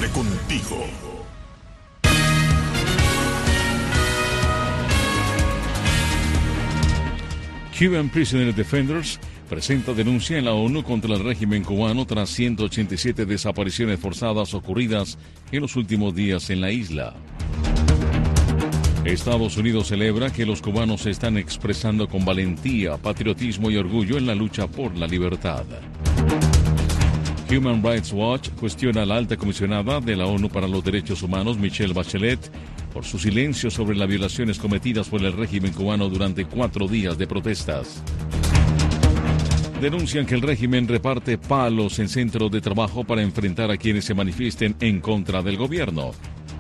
contigo. Cuban Prisoner Defenders presenta denuncia en la ONU contra el régimen cubano tras 187 desapariciones forzadas ocurridas en los últimos días en la isla. Estados Unidos celebra que los cubanos se están expresando con valentía, patriotismo y orgullo en la lucha por la libertad. Human Rights Watch cuestiona a la alta comisionada de la ONU para los Derechos Humanos, Michelle Bachelet, por su silencio sobre las violaciones cometidas por el régimen cubano durante 4 días de protestas. Denuncian que el régimen reparte palos en centros de trabajo para enfrentar a quienes se manifiesten en contra del gobierno.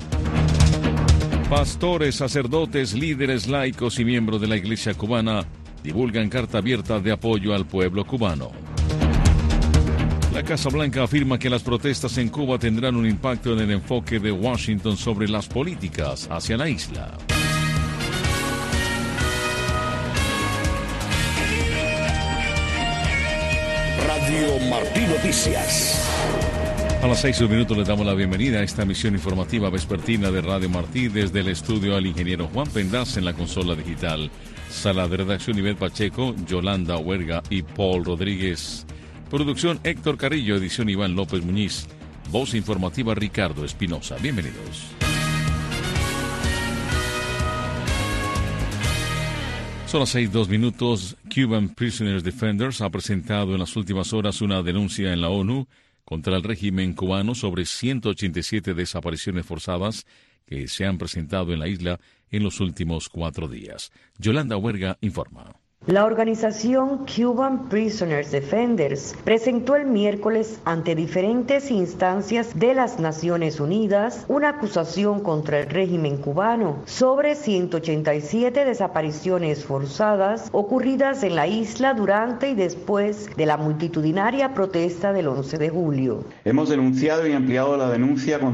Pastores, sacerdotes, líderes laicos y miembros de la Iglesia cubana divulgan carta abierta de apoyo al pueblo cubano. La Casa Blanca afirma que las protestas en Cuba tendrán un impacto en el enfoque de Washington sobre las políticas hacia la isla. Radio Martí Noticias. A las 6:01 les damos la bienvenida a esta emisión informativa vespertina de Radio Martí desde el estudio al ingeniero Juan Pendaz en la consola digital. Sala de redacción Ivette Pacheco, Yolanda Huerga y Paul Rodríguez. Producción Héctor Carrillo, edición Iván López Muñiz. Voz informativa Ricardo Espinosa. Bienvenidos. Son las 6:02. Cuban Prisoners Defenders ha presentado en las últimas horas una denuncia en la ONU contra el régimen cubano sobre 187 desapariciones forzadas que se han presentado en la isla en los últimos 4 días. Yolanda Huerga informa. La organización Cuban Prisoners Defenders presentó el miércoles ante diferentes instancias de las Naciones Unidas una acusación contra el régimen cubano sobre 187 desapariciones forzadas ocurridas en la isla durante y después de la multitudinaria protesta del 11 de julio. Hemos denunciado y ampliado la denuncia con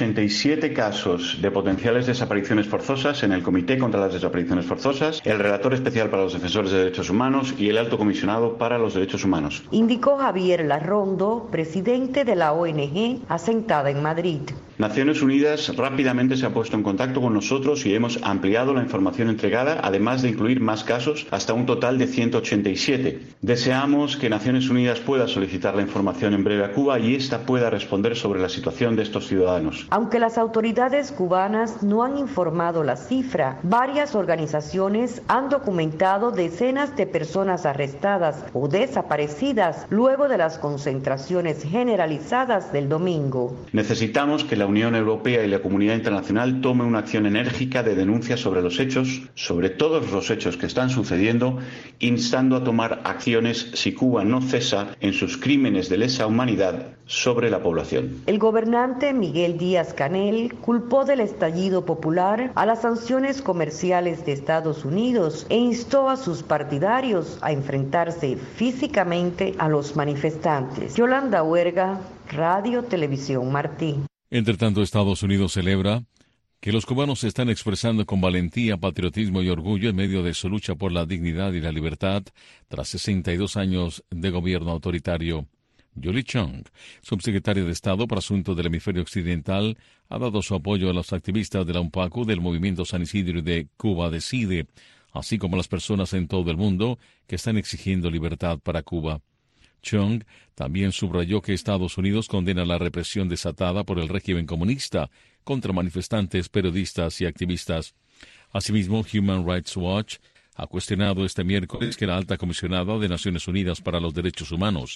187 casos de potenciales desapariciones forzosas en el Comité contra las Desapariciones Forzosas, el Relator Especial para los Defensores de Derechos Humanos y el Alto Comisionado para los Derechos Humanos. Indicó Javier Larrondo, presidente de la ONG asentada en Madrid. Naciones Unidas rápidamente se ha puesto en contacto con nosotros y hemos ampliado la información entregada, además de incluir más casos, hasta un total de 187. Deseamos que Naciones Unidas pueda solicitar la información en breve a Cuba y ésta pueda responder sobre la situación de estos ciudadanos. Aunque las autoridades cubanas no han informado la cifra, varias organizaciones han documentado decenas de personas arrestadas o desaparecidas luego de las concentraciones generalizadas del domingo. Necesitamos que la Unión Europea y la comunidad internacional tome una acción enérgica de denuncia sobre los hechos, sobre todos los hechos que están sucediendo, instando a tomar acciones si Cuba no cesa en sus crímenes de lesa humanidad sobre la población. El gobernante Miguel Díaz-Canel culpó del estallido popular a las sanciones comerciales de Estados Unidos e instó a sus partidarios a enfrentarse físicamente a los manifestantes. Yolanda Huerga, Radio Televisión Martí. Entre tanto, Estados Unidos celebra que los cubanos se están expresando con valentía, patriotismo y orgullo en medio de su lucha por la dignidad y la libertad tras 62 años de gobierno autoritario. Julie Chung, subsecretaria de Estado para Asuntos del Hemisferio Occidental, ha dado su apoyo a los activistas de la UNPACU, del Movimiento San Isidro y de Cuba Decide, así como a las personas en todo el mundo que están exigiendo libertad para Cuba. Chung también subrayó que Estados Unidos condena la represión desatada por el régimen comunista contra manifestantes, periodistas y activistas. Asimismo, Human Rights Watch ha cuestionado este miércoles que la alta comisionada de Naciones Unidas para los Derechos Humanos,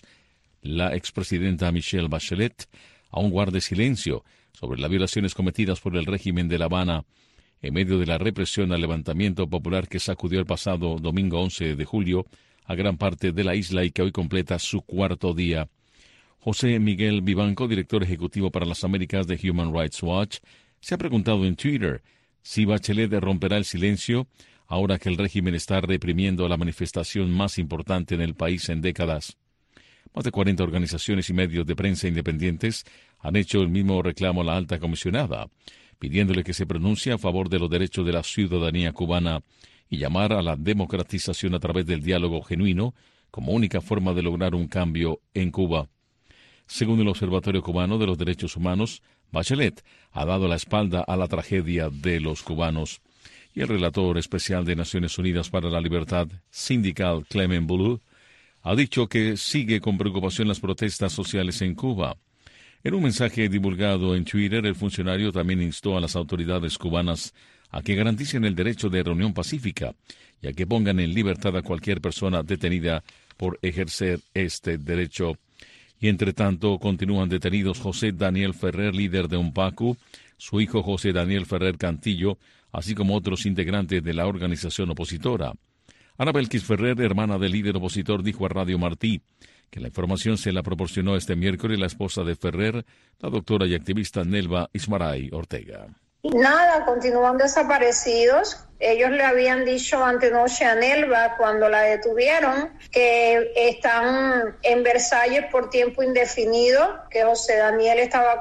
la expresidenta Michelle Bachelet, aún guarde silencio sobre las violaciones cometidas por el régimen de La Habana en medio de la represión al levantamiento popular que sacudió el pasado domingo 11 de julio a gran parte de la isla y que hoy completa su 4º día. José Miguel Vivanco, director ejecutivo para las Américas de Human Rights Watch, se ha preguntado en Twitter si Bachelet romperá el silencio ahora que el régimen está reprimiendo la manifestación más importante en el país en décadas. Más de 40 organizaciones y medios de prensa independientes han hecho el mismo reclamo a la alta comisionada, pidiéndole que se pronuncie a favor de los derechos de la ciudadanía cubana y llamar a la democratización a través del diálogo genuino como única forma de lograr un cambio en Cuba. Según el Observatorio Cubano de los Derechos Humanos, Bachelet ha dado la espalda a la tragedia de los cubanos. Y el relator especial de Naciones Unidas para la Libertad Sindical, Clement Boulou, ha dicho que sigue con preocupación las protestas sociales en Cuba. En un mensaje divulgado en Twitter, el funcionario también instó a las autoridades cubanas a que garanticen el derecho de reunión pacífica y a que pongan en libertad a cualquier persona detenida por ejercer este derecho. Y entre tanto, continúan detenidos José Daniel Ferrer, líder de UNPACU, su hijo José Daniel Ferrer Cantillo, así como otros integrantes de la organización opositora. Ana Belkis Ferrer, hermana del líder opositor, dijo a Radio Martí que la información se la proporcionó este miércoles la esposa de Ferrer, la doctora y activista Nelva Ismaray Ortega. Nada, continúan desaparecidos. Ellos le habían dicho antenoche a Nelva, cuando la detuvieron, que están en Versalles por tiempo indefinido, que José Daniel estaba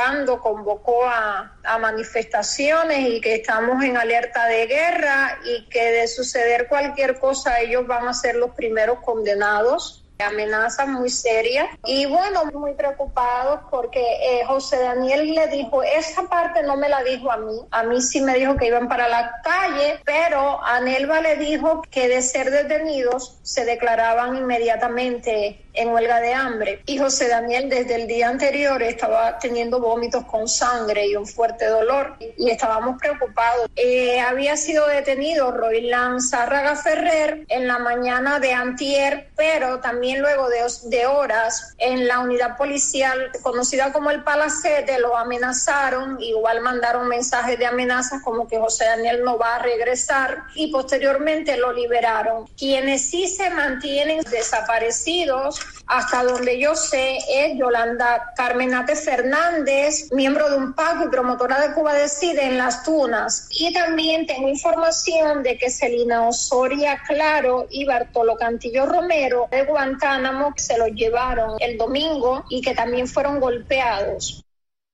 convocó a manifestaciones y que estamos en alerta de guerra y que de suceder cualquier cosa ellos van a ser los primeros condenados. Amenazas muy serias y bueno, muy preocupados porque José Daniel le dijo, esa parte no me la dijo a mí sí me dijo que iban para la calle, pero a Nelva le dijo que de ser detenidos se declaraban inmediatamente en huelga de hambre. Y José Daniel desde el día anterior estaba teniendo vómitos con sangre y un fuerte dolor y estábamos preocupados. Había sido detenido Roilán Zárraga Ferrer en la mañana de antier, pero también luego de horas en la unidad policial conocida como el Palacete lo amenazaron, igual mandaron mensajes de amenazas como que José Daniel no va a regresar y posteriormente lo liberaron. Quienes sí se mantienen desaparecidos hasta donde yo sé es Yolanda Carmenate Fernández, miembro de UNPACU y promotora de Cuba Decide en Las Tunas. Y también tengo información de que Celina Osoria Claro y Bartolo Cantillo Romero de Guantánamo se los llevaron el domingo y que también fueron golpeados.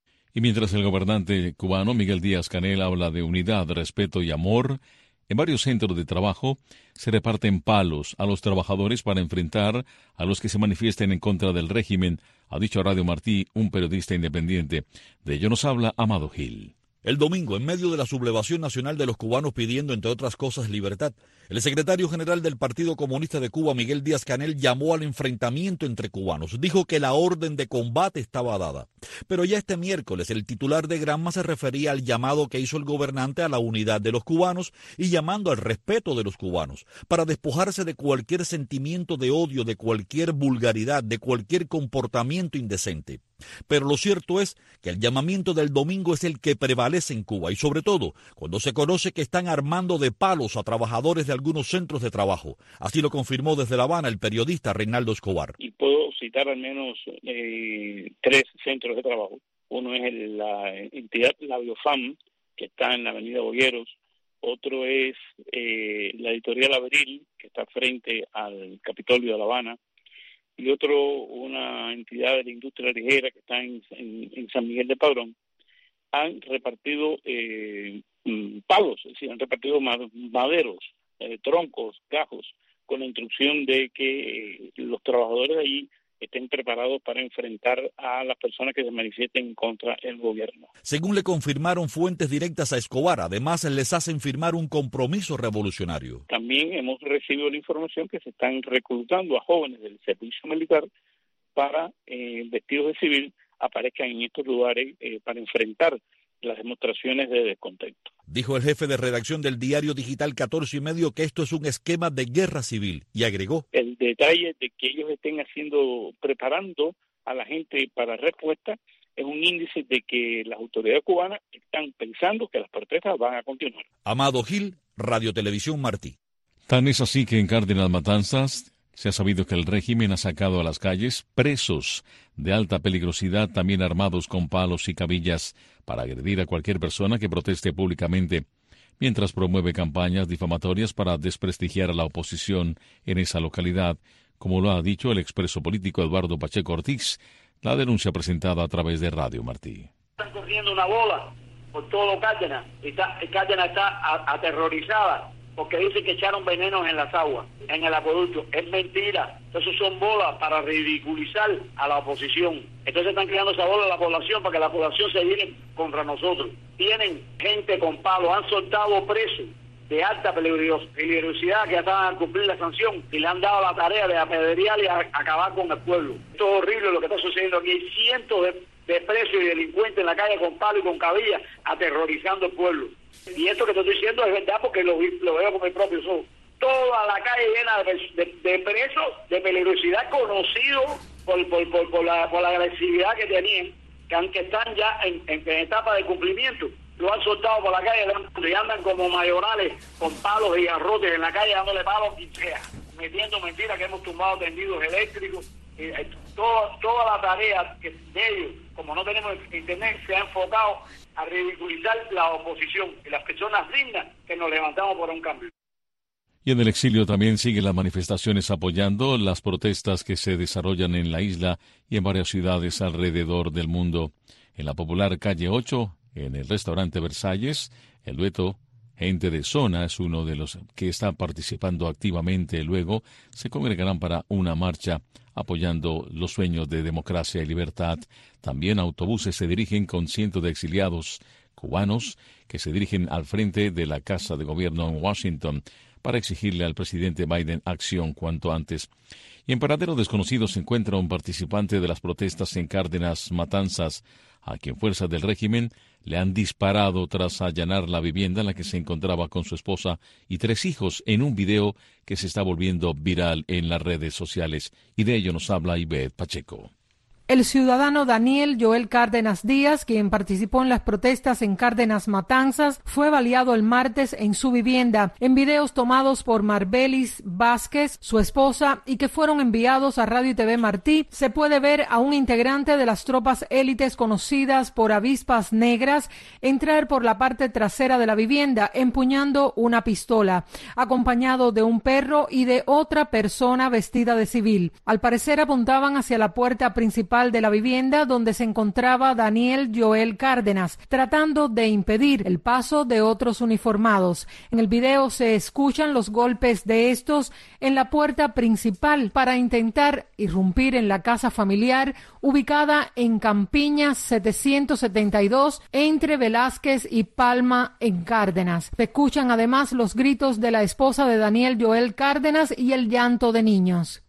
Y mientras el gobernante cubano Miguel Díaz-Canel habla de unidad, respeto y amor, en varios centros de trabajo se reparten palos a los trabajadores para enfrentar a los que se manifiesten en contra del régimen, ha dicho a Radio Martí un periodista independiente. De ello nos habla Amado Gil. El domingo, en medio de la sublevación nacional de los cubanos pidiendo, entre otras cosas, libertad, el secretario general del Partido Comunista de Cuba, Miguel Díaz-Canel, llamó al enfrentamiento entre cubanos. Dijo que la orden de combate estaba dada. Pero ya este miércoles, el titular de Granma se refería al llamado que hizo el gobernante a la unidad de los cubanos y llamando al respeto de los cubanos, para despojarse de cualquier sentimiento de odio, de cualquier vulgaridad, de cualquier comportamiento indecente. Pero lo cierto es que el llamamiento del domingo es el que prevalece en Cuba y sobre todo cuando se conoce que están armando de palos a trabajadores de algunos centros de trabajo. Así lo confirmó desde La Habana el periodista Reinaldo Escobar. Y puedo citar al menos 3 centros de trabajo. Uno es la entidad La Biofam, que está en la avenida Boyeros. Otro es la editorial Abril, que está frente al Capitolio de La Habana. Y otro, una entidad de la industria ligera que está en San Miguel de Padrón, han repartido palos, es decir, han repartido maderos, troncos, gajos, con la instrucción de que los trabajadores de allí estén preparados para enfrentar a las personas que se manifiesten contra el gobierno. Según le confirmaron fuentes directas a Escobar, además les hacen firmar un compromiso revolucionario. También hemos recibido la información que se están reclutando a jóvenes del servicio militar para, vestidos de civil, aparezcan en estos lugares para enfrentar las demostraciones de descontento. Dijo el jefe de redacción del diario digital 14 y medio que esto es un esquema de guerra civil y agregó: el detalle de que ellos estén preparando a la gente para respuesta es un índice de que las autoridades cubanas están pensando que las protestas van a continuar. Amado Gil, Radio Televisión Martí. Tan es así que en Cárdenas Matanzas se ha sabido que el régimen ha sacado a las calles presos de alta peligrosidad, también armados con palos y cabillas, para agredir a cualquier persona que proteste públicamente, mientras promueve campañas difamatorias para desprestigiar a la oposición en esa localidad, como lo ha dicho el expreso político Eduardo Pacheco Ortiz, la denuncia presentada a través de Radio Martí. Están corriendo una bola por todo Cárdenas, y Cárdenas está aterrorizada porque dicen que echaron venenos en las aguas, en el acueducto. Es mentira. Entonces son bolas para ridiculizar a la oposición. Entonces están creando esa bola a la población para que la población se viene contra nosotros. Tienen gente con palos, han soltado presos de alta peligrosidad que ya estaban a cumplir la sanción y le han dado la tarea de apedrear y acabar con el pueblo. Esto es horrible lo que está sucediendo aquí. Hay cientos de presos y delincuentes en la calle con palo y con cabilla aterrorizando el pueblo. Y esto que te estoy diciendo es verdad porque lo veo con mis propios ojos. Toda la calle llena de presos de peligrosidad conocidos por la agresividad que tenían, que están ya en etapa de cumplimiento. Lo han soltado por la calle y andan como mayorales con palos y garrotes en la calle dándole palos y metiendo mentiras que hemos tumbado tendidos eléctricos. Toda la tarea de ellos, como no tenemos internet, se ha enfocado a ridiculizar la oposición y las personas dignas que nos levantamos por un cambio. Y en el exilio también siguen las manifestaciones apoyando las protestas que se desarrollan en la isla y en varias ciudades alrededor del mundo. En la popular calle 8, en el restaurante Versalles, el dueto Gente de Zona es uno de los que está participando activamente. Luego se congregarán para una marcha apoyando los sueños de democracia y libertad. También autobuses se dirigen con cientos de exiliados cubanos que se dirigen al frente de la Casa de Gobierno en Washington para exigirle al presidente Biden acción cuanto antes. Y en paradero desconocido se encuentra un participante de las protestas en Cárdenas, Matanzas, a quien fuerzas del régimen le han disparado tras allanar la vivienda en la que se encontraba con su esposa y 3 hijos en un video que se está volviendo viral en las redes sociales. Y de ello nos habla Ivette Pacheco. El ciudadano Daniel Joel Cárdenas Díaz, quien participó en las protestas en Cárdenas Matanzas, fue baleado el martes en su vivienda. En videos tomados por Marbelis Vázquez, su esposa, y que fueron enviados a Radio y TV Martí, se puede ver a un integrante de las tropas élites conocidas por avispas negras entrar por la parte trasera de la vivienda empuñando una pistola, acompañado de un perro y de otra persona vestida de civil. Al parecer apuntaban hacia la puerta principal de la vivienda donde se encontraba Daniel Joel Cárdenas, tratando de impedir el paso de otros uniformados. En el video se escuchan los golpes de estos en la puerta principal para intentar irrumpir en la casa familiar ubicada en Campiñas 772 entre Velázquez y Palma en Cárdenas. Se escuchan además los gritos de la esposa de Daniel Joel Cárdenas y el llanto de niños.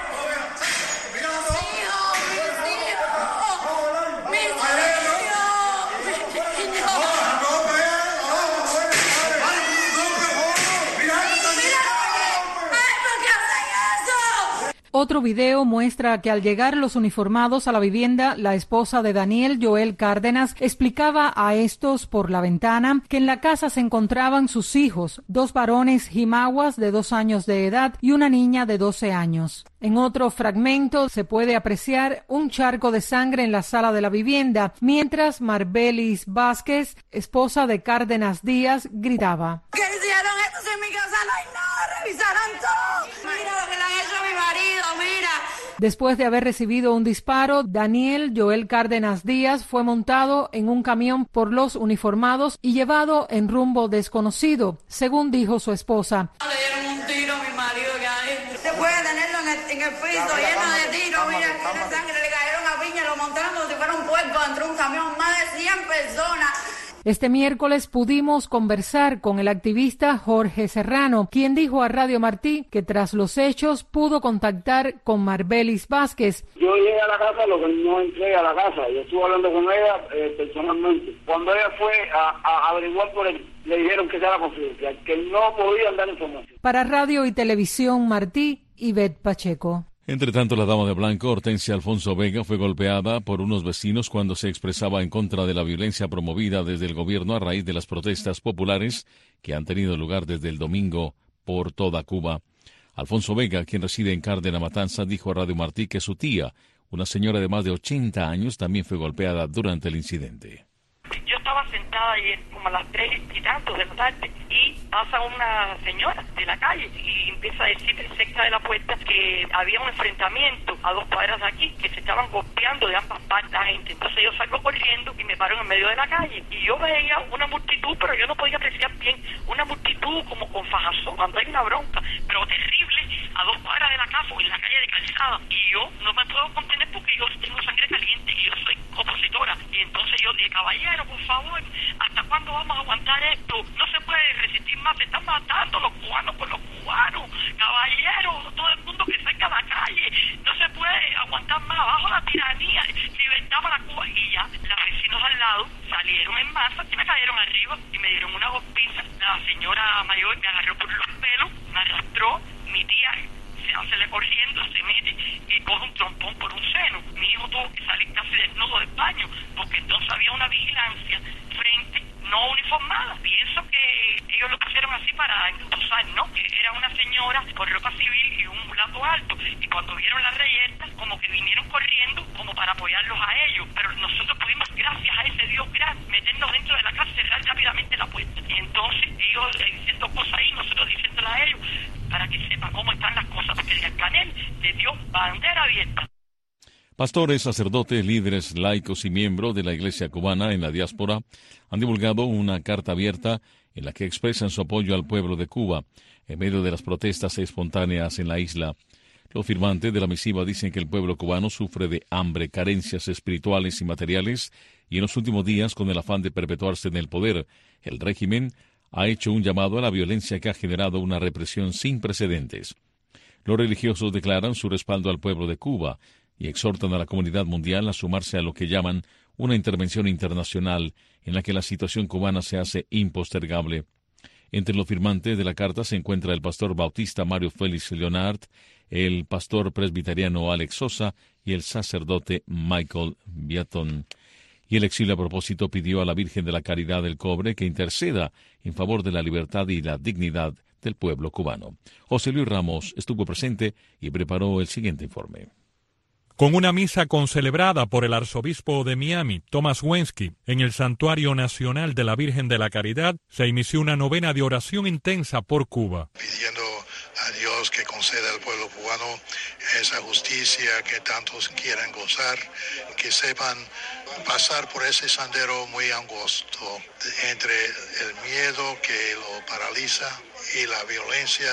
Otro video muestra que al llegar los uniformados a la vivienda, la esposa de Daniel Joel Cárdenas explicaba a estos por la ventana que en la casa se encontraban sus hijos, 2 varones jimaguas de 2 años de edad y una niña de 12 años. En otro fragmento se puede apreciar un charco de sangre en la sala de la vivienda, mientras Marbelis Vázquez, esposa de Cárdenas Díaz, gritaba: ¿Qué hicieron estos en mi casa? No hay nada, revisaron todo. Mira lo que le han hecho a mi marido, mira. Después de haber recibido un disparo, Daniel Joel Cárdenas Díaz fue montado en un camión por los uniformados y llevado en rumbo desconocido, según dijo su esposa. Le dieron un tiro a mi marido que se puede tenerlo en el piso lleno de tiros, mira, tiene sangre, le cayeron a piña, lo montaron como si fuera un puerco dentro de un camión, más de 100 personas. Este miércoles pudimos conversar con el activista Jorge Serrano, quien dijo a Radio Martí que tras los hechos pudo contactar con Marbelis Vázquez. Yo llegué a la casa, lo que no entré a la casa, yo estuve hablando con ella personalmente. Cuando ella fue a averiguar por él, le dijeron que era confidencial, que no podían dar información. Para Radio y Televisión Martí, Ivette Pacheco. Entre tanto, la dama de blanco, Hortensia Alfonso Vega, fue golpeada por unos vecinos cuando se expresaba en contra de la violencia promovida desde el gobierno a raíz de las protestas populares que han tenido lugar desde el domingo por toda Cuba. Alfonso Vega, quien reside en Cárdenas Matanzas, dijo a Radio Martí que su tía, una señora de más de 80 años, también fue golpeada durante el incidente. Yo estaba estaba sentada ayer como a las 3 y tantos de la tarde y pasa una señora de la calle y empieza a decir cerca de la puerta que había un enfrentamiento a 2 cuadras de aquí, que se estaban golpeando de ambas partes la gente. Entonces yo salgo corriendo y me paro en medio de la calle y yo veía una multitud, pero yo no podía apreciar bien, una multitud como con fajazón, cuando hay una bronca, pero terrible, a 2 cuadras de la casa, en la calle de Calzada, y yo no me puedo contener porque yo tengo sangre caliente y yo soy opositora, y entonces yo dije, caballero, por favor, ¿hasta cuándo vamos a aguantar esto? No se puede resistir más, se están matando los cubanos por los cubanos, caballero, todo el mundo que salga a la calle, no se puede aguantar más, bajo la tiranía, libertad para Cuba. Y ya, los vecinos al lado salieron en masa y me cayeron arriba y me dieron una golpiza. La señora mayor me agarró por los pelos, me arrastró, mi tía se hace corriendo, se mete y coge un trompón por un seno. Mi hijo tuvo que salir casi desnudo del baño porque entonces había una vigilancia frente no uniformada. Pienso que ellos lo pusieron así para endosar, ¿no? Que era una señora con ropa civil y un mulato alto, y cuando vieron la reyerta como que vinieron corriendo como para apoyarlos a ellos, pero nosotros pudimos, gracias a ese Dios grande, meternos dentro de la casa, cerrar rápidamente la puerta, y entonces ellos diciendo cosas ahí, nosotros diciéndolas a ellos para que sepan cómo están las cosas, porque Díaz Canel le dio bandera abierta. Pastores, sacerdotes, líderes laicos y miembros de la Iglesia cubana en la diáspora han divulgado una carta abierta en la que expresan su apoyo al pueblo de Cuba en medio de las protestas espontáneas en la isla. Los firmantes de la misiva dicen que el pueblo cubano sufre de hambre, carencias espirituales y materiales, y en los últimos días, con el afán de perpetuarse en el poder, el régimen ha hecho un llamado a la violencia que ha generado una represión sin precedentes. Los religiosos declaran su respaldo al pueblo de Cuba y exhortan a la comunidad mundial a sumarse a lo que llaman una intervención internacional en la que la situación cubana se hace impostergable. Entre los firmantes de la carta se encuentra el pastor bautista Mario Félix Leonard, el pastor presbiteriano Alex Sosa y el sacerdote Michael Viatón. Y el exilio a propósito pidió a la Virgen de la Caridad del Cobre que interceda en favor de la libertad y la dignidad del pueblo cubano. José Luis Ramos estuvo presente y preparó el siguiente informe. Con una misa concelebrada por el arzobispo de Miami, Thomas Wensky, en el Santuario Nacional de la Virgen de la Caridad, se inició una novena de oración intensa por Cuba. Pidiendo a Dios que conceda al pueblo cubano esa justicia que tantos quieren gozar, que sepan pasar por ese sendero muy angosto entre el miedo que lo paraliza y la violencia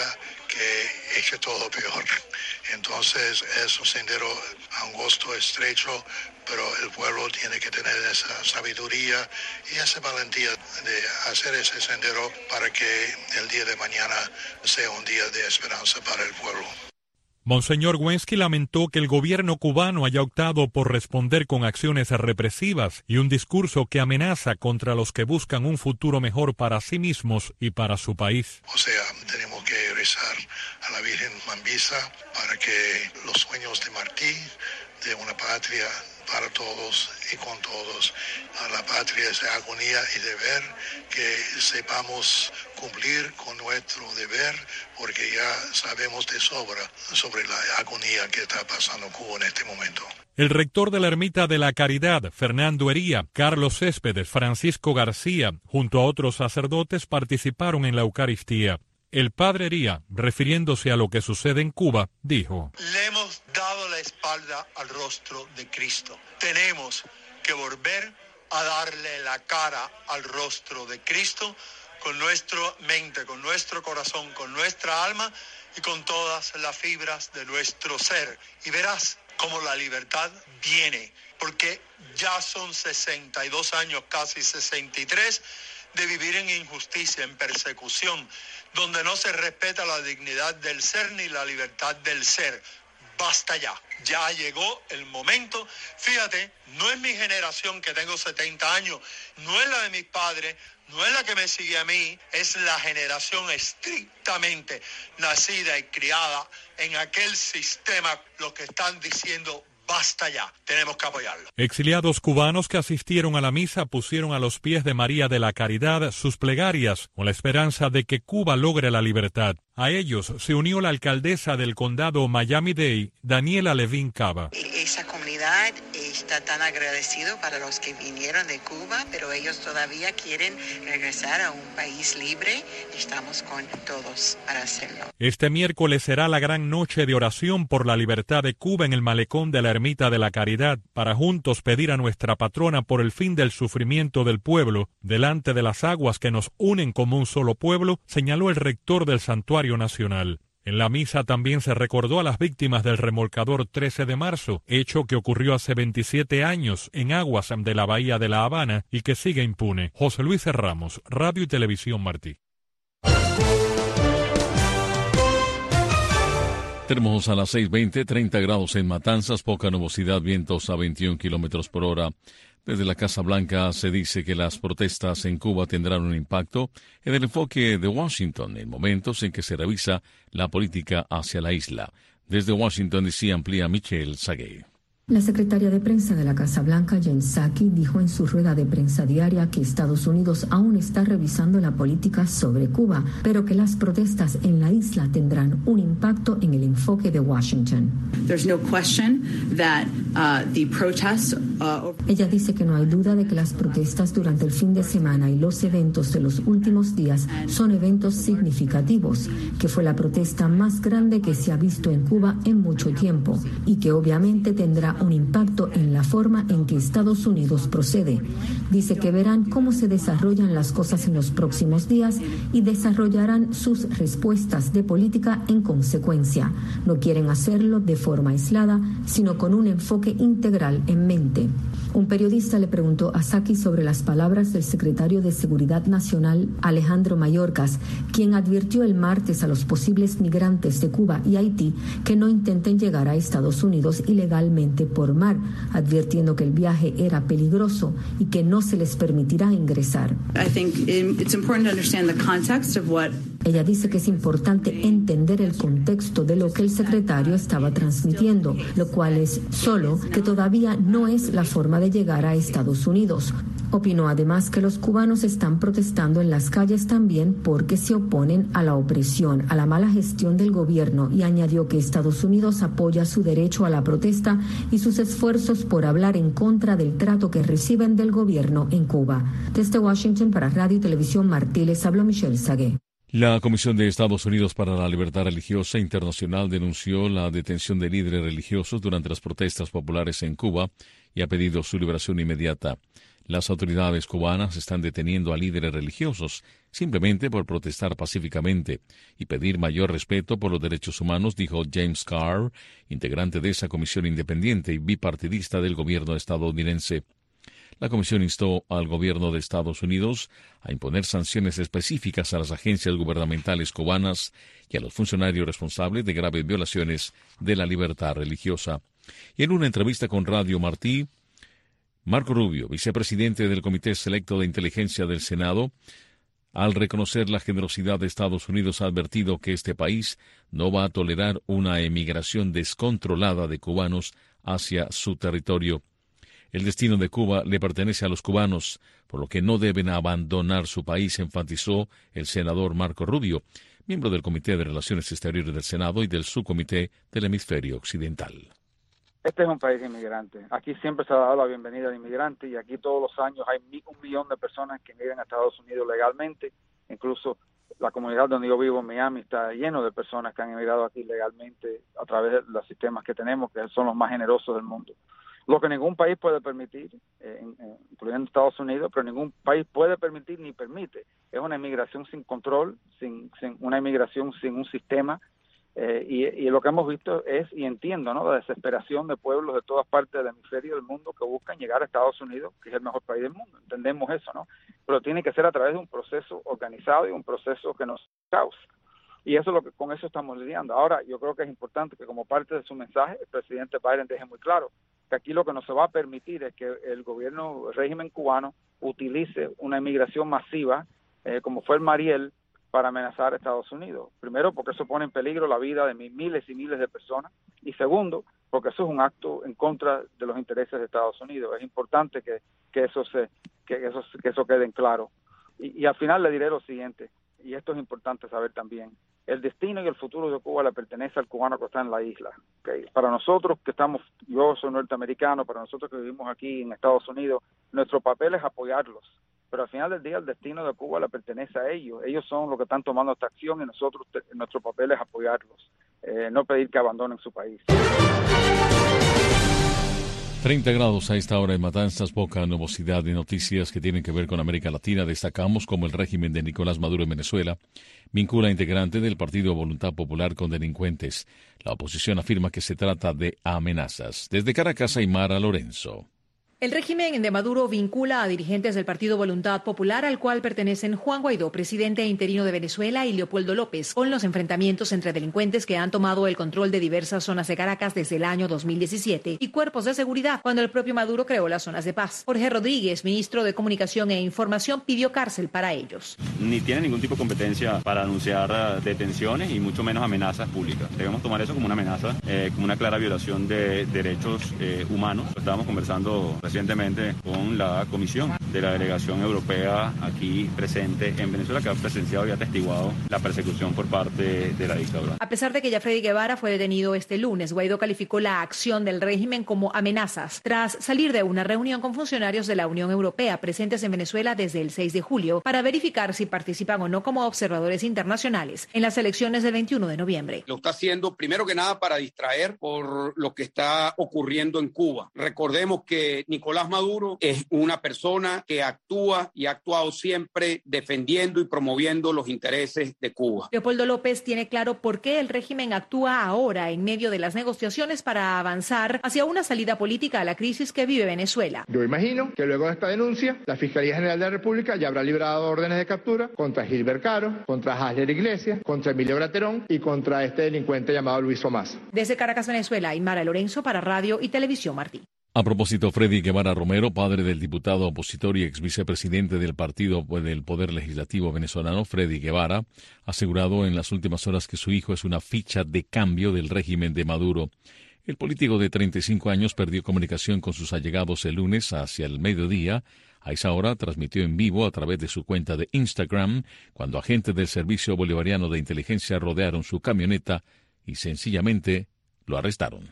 que echa todo peor. Entonces es un sendero angosto, estrecho, pero el pueblo tiene que tener esa sabiduría y esa valentía de hacer ese sendero para que el día de mañana sea un día de esperanza para el pueblo. Monseñor Wensky lamentó que el gobierno cubano haya optado por responder con acciones represivas y un discurso que amenaza contra los que buscan un futuro mejor para sí mismos y para su país. O sea, tenemos que rezar a la Virgen Mambisa para que los sueños de Martí, de una patria para todos y con todos, a la patria es agonía y deber, que sepamos cumplir con nuestro deber, porque ya sabemos de sobra sobre la agonía que está pasando Cuba en este momento. El rector de la Ermita de la Caridad, Fernando Hería, Carlos Céspedes, Francisco García, junto a otros sacerdotes, participaron en la Eucaristía. El padre Hería, refiriéndose a lo que sucede en Cuba, dijo: Le hemos dado la espalda al rostro de Cristo. Tenemos que volver a darle la cara al rostro de Cristo con nuestra mente, con nuestro corazón, con nuestra alma y con todas las fibras de nuestro ser. Y verás cómo la libertad viene, porque ya son 62 años, casi 63, de vivir en injusticia, en persecución, donde no se respeta la dignidad del ser ni la libertad del ser. Basta ya, ya llegó el momento. Fíjate, no es mi generación, que tengo 70 años, no es la de mis padres, no es la que me sigue a mí, es la generación estrictamente nacida y criada en aquel sistema, los que están diciendo: basta ya, tenemos que apoyarlo. Exiliados cubanos que asistieron a la misa pusieron a los pies de María de la Caridad sus plegarias con la esperanza de que Cuba logre la libertad. A ellos se unió la alcaldesa del condado Miami-Dade, Daniela Levin Cava. Esa comunidad está tan agradecido para los que vinieron de Cuba, pero ellos todavía quieren regresar a un país libre. Estamos con todos para hacerlo. Este miércoles será la gran noche de oración por la libertad de Cuba en el malecón de la Ermita de la Caridad, para juntos pedir a nuestra patrona por el fin del sufrimiento del pueblo, delante de las aguas que nos unen como un solo pueblo, señaló el rector del Santuario Nacional. En la misa también se recordó a las víctimas del remolcador 13 de marzo, hecho que ocurrió hace 27 años en aguas de la bahía de La Habana y que sigue impune. José Luis Ramos, Radio y Televisión Martí. Tenemos a las 6:20, 30 grados en Matanzas, poca nubosidad, vientos a 21 kilómetros por hora. Desde la Casa Blanca se dice que las protestas en Cuba tendrán un impacto en el enfoque de Washington en momentos en que se revisa la política hacia la isla. Desde Washington, D.C. amplía Michelle Sagué. La secretaria de prensa de la Casa Blanca, Jen Psaki, dijo en su rueda de prensa diaria que Estados Unidos aún está revisando la política sobre Cuba, pero que las protestas en la isla tendrán un impacto en el enfoque de Washington. Ella dice que no hay duda de que las protestas durante el fin de semana y los eventos de los últimos días son eventos significativos, que fue la protesta más grande que se ha visto en Cuba en mucho tiempo y que obviamente tendrá un impacto en la forma en que Estados Unidos procede. Dice que verán cómo se desarrollan las cosas en los próximos días y desarrollarán sus respuestas de política en consecuencia. No quieren hacerlo de forma aislada, sino con un enfoque integral en mente. Un periodista le preguntó a Psaki sobre las palabras del secretario de Seguridad Nacional, Alejandro Mayorkas, quien advirtió el martes a los posibles migrantes de Cuba y Haití que no intenten llegar a Estados Unidos ilegalmente por mar, advirtiendo que el viaje era peligroso y que no se les permitirá ingresar. Ella dice que es importante entender el contexto de lo que el secretario estaba transmitiendo, lo cual es solo que todavía no es la forma de llegar a Estados Unidos. Opinó además que los cubanos están protestando en las calles también porque se oponen a la opresión, a la mala gestión del gobierno, y añadió que Estados Unidos apoya su derecho a la protesta y sus esfuerzos por hablar en contra del trato que reciben del gobierno en Cuba. Desde Washington para Radio y Televisión Martí les habló Michelle Sagué. La Comisión de Estados Unidos para la Libertad Religiosa Internacional denunció la detención de líderes religiosos durante las protestas populares en Cuba y ha pedido su liberación inmediata. Las autoridades cubanas están deteniendo a líderes religiosos simplemente por protestar pacíficamente y pedir mayor respeto por los derechos humanos, dijo James Carr, integrante de esa comisión independiente y bipartidista del gobierno estadounidense. La comisión instó al gobierno de Estados Unidos a imponer sanciones específicas a las agencias gubernamentales cubanas y a los funcionarios responsables de graves violaciones de la libertad religiosa. Y en una entrevista con Radio Martí, Marco Rubio, vicepresidente del Comité Selecto de Inteligencia del Senado, al reconocer la generosidad de Estados Unidos, ha advertido que este país no va a tolerar una emigración descontrolada de cubanos hacia su territorio. El destino de Cuba le pertenece a los cubanos, por lo que no deben abandonar su país, enfatizó el senador Marco Rubio, miembro del Comité de Relaciones Exteriores del Senado y del Subcomité del Hemisferio Occidental. Este es un país de inmigrantes. Aquí siempre se ha dado la bienvenida al inmigrante y aquí todos los años hay 1 millón de personas que emigran a Estados Unidos legalmente. Incluso la comunidad donde yo vivo, en Miami, está lleno de personas que han emigrado aquí legalmente a través de los sistemas que tenemos, que son los más generosos del mundo. Lo que ningún país puede permitir, incluyendo Estados Unidos, pero ningún país puede permitir ni permite, es una inmigración sin control, sin una inmigración sin un sistema. Y lo que hemos visto es, y entiendo, ¿no?, la desesperación de pueblos de todas partes del hemisferio del mundo que buscan llegar a Estados Unidos, que es el mejor país del mundo. Entendemos eso, ¿no? Pero tiene que ser a través de un proceso organizado y un proceso que nos cause. Y eso es lo que con eso estamos lidiando. Ahora, yo creo que es importante que como parte de su mensaje, el presidente Biden deje muy claro que aquí lo que no se va a permitir es que el régimen cubano utilice una inmigración masiva, como fue el Mariel, para amenazar a Estados Unidos. Primero, porque eso pone en peligro la vida de miles y miles de personas. Y segundo, porque eso es un acto en contra de los intereses de Estados Unidos. Es importante que eso quede en claro. Y al final le diré lo siguiente, y esto es importante saber también. el destino y el futuro de Cuba le pertenece al cubano que está en la isla. ¿Okay? Para nosotros que estamos, yo soy norteamericano, para nosotros que vivimos aquí en Estados Unidos, nuestro papel es apoyarlos. Pero al final del día el destino de Cuba le pertenece a ellos. Ellos son los que están tomando esta acción y nosotros, nuestro papel es apoyarlos, no pedir que abandonen su país. 30 grados a esta hora en Matanzas, poca nubosidad de noticias que tienen que ver con América Latina. Destacamos como el régimen de Nicolás Maduro en Venezuela vincula a integrantes del Partido Voluntad Popular con delincuentes. La oposición afirma que se trata de amenazas. Desde Caracas, Aymara Lorenzo. El régimen de Maduro vincula a dirigentes del Partido Voluntad Popular, al cual pertenecen Juan Guaidó, presidente interino de Venezuela, y Leopoldo López, con los enfrentamientos entre delincuentes que han tomado el control de diversas zonas de Caracas desde el año 2017 y cuerpos de seguridad, cuando el propio Maduro creó las zonas de paz. Jorge Rodríguez, ministro de Comunicación e Información, pidió cárcel para ellos. Ni tiene ningún tipo de competencia para anunciar detenciones y mucho menos amenazas públicas. Debemos tomar eso como una amenaza, como una clara violación de derechos humanos. Estábamos conversando recientemente con la comisión de la delegación europea aquí presente en Venezuela, que ha presenciado y atestiguado la persecución por parte de la dictadura. A pesar de que ya Freddy Guevara fue detenido este lunes, Guaidó calificó la acción del régimen como amenazas tras salir de una reunión con funcionarios de la Unión Europea presentes en Venezuela desde el 6 de julio para verificar si participan o no como observadores internacionales en las elecciones del 21 de noviembre. Lo está haciendo primero que nada para distraer por lo que está ocurriendo en Cuba. Recordemos que Nicolás Maduro es una persona que actúa y ha actuado siempre defendiendo y promoviendo los intereses de Cuba. Leopoldo López tiene claro por qué el régimen actúa ahora en medio de las negociaciones para avanzar hacia una salida política a la crisis que vive Venezuela. Yo imagino que luego de esta denuncia, la Fiscalía General de la República ya habrá librado órdenes de captura contra Gilbert Caro, contra Hasler Iglesias, contra Emilio Braterón y contra este delincuente llamado Luis Omaz. Desde Caracas, Venezuela, Aymara Lorenzo para Radio y Televisión Martí. A propósito, Freddy Guevara Romero, padre del diputado opositor y ex vicepresidente del Partido del Poder Legislativo venezolano, Freddy Guevara, ha asegurado en las últimas horas que su hijo es una ficha de cambio del régimen de Maduro. El político de 35 años perdió comunicación con sus allegados el lunes hacia el mediodía. A esa hora transmitió en vivo a través de su cuenta de Instagram cuando agentes del Servicio Bolivariano de Inteligencia rodearon su camioneta y sencillamente lo arrestaron.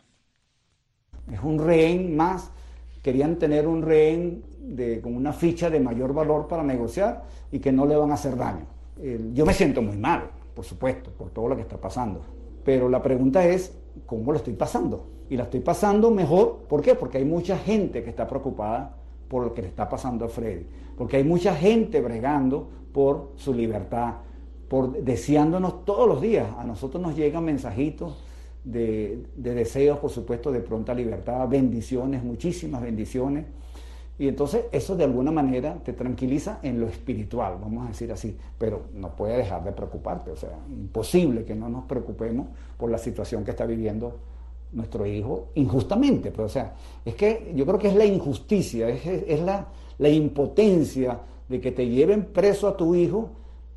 Es un rehén más, querían tener un rehén con una ficha de mayor valor para negociar y que no le van a hacer daño. Yo me siento muy mal, por supuesto, por todo lo que está pasando, pero la pregunta es, ¿cómo lo estoy pasando? Y la estoy pasando mejor, ¿por qué? Porque hay mucha gente que está preocupada por lo que le está pasando a Freddy, porque hay mucha gente bregando por su libertad, deseándonos todos los días. A nosotros nos llegan mensajitos de deseos, por supuesto, de pronta libertad, bendiciones, muchísimas bendiciones. Y entonces eso de alguna manera te tranquiliza en lo espiritual, vamos a decir así, pero no puede dejar de preocuparte, o sea, imposible que no nos preocupemos por la situación que está viviendo nuestro hijo injustamente, pero o sea, es que yo creo que es la injusticia, es la impotencia de que te lleven preso a tu hijo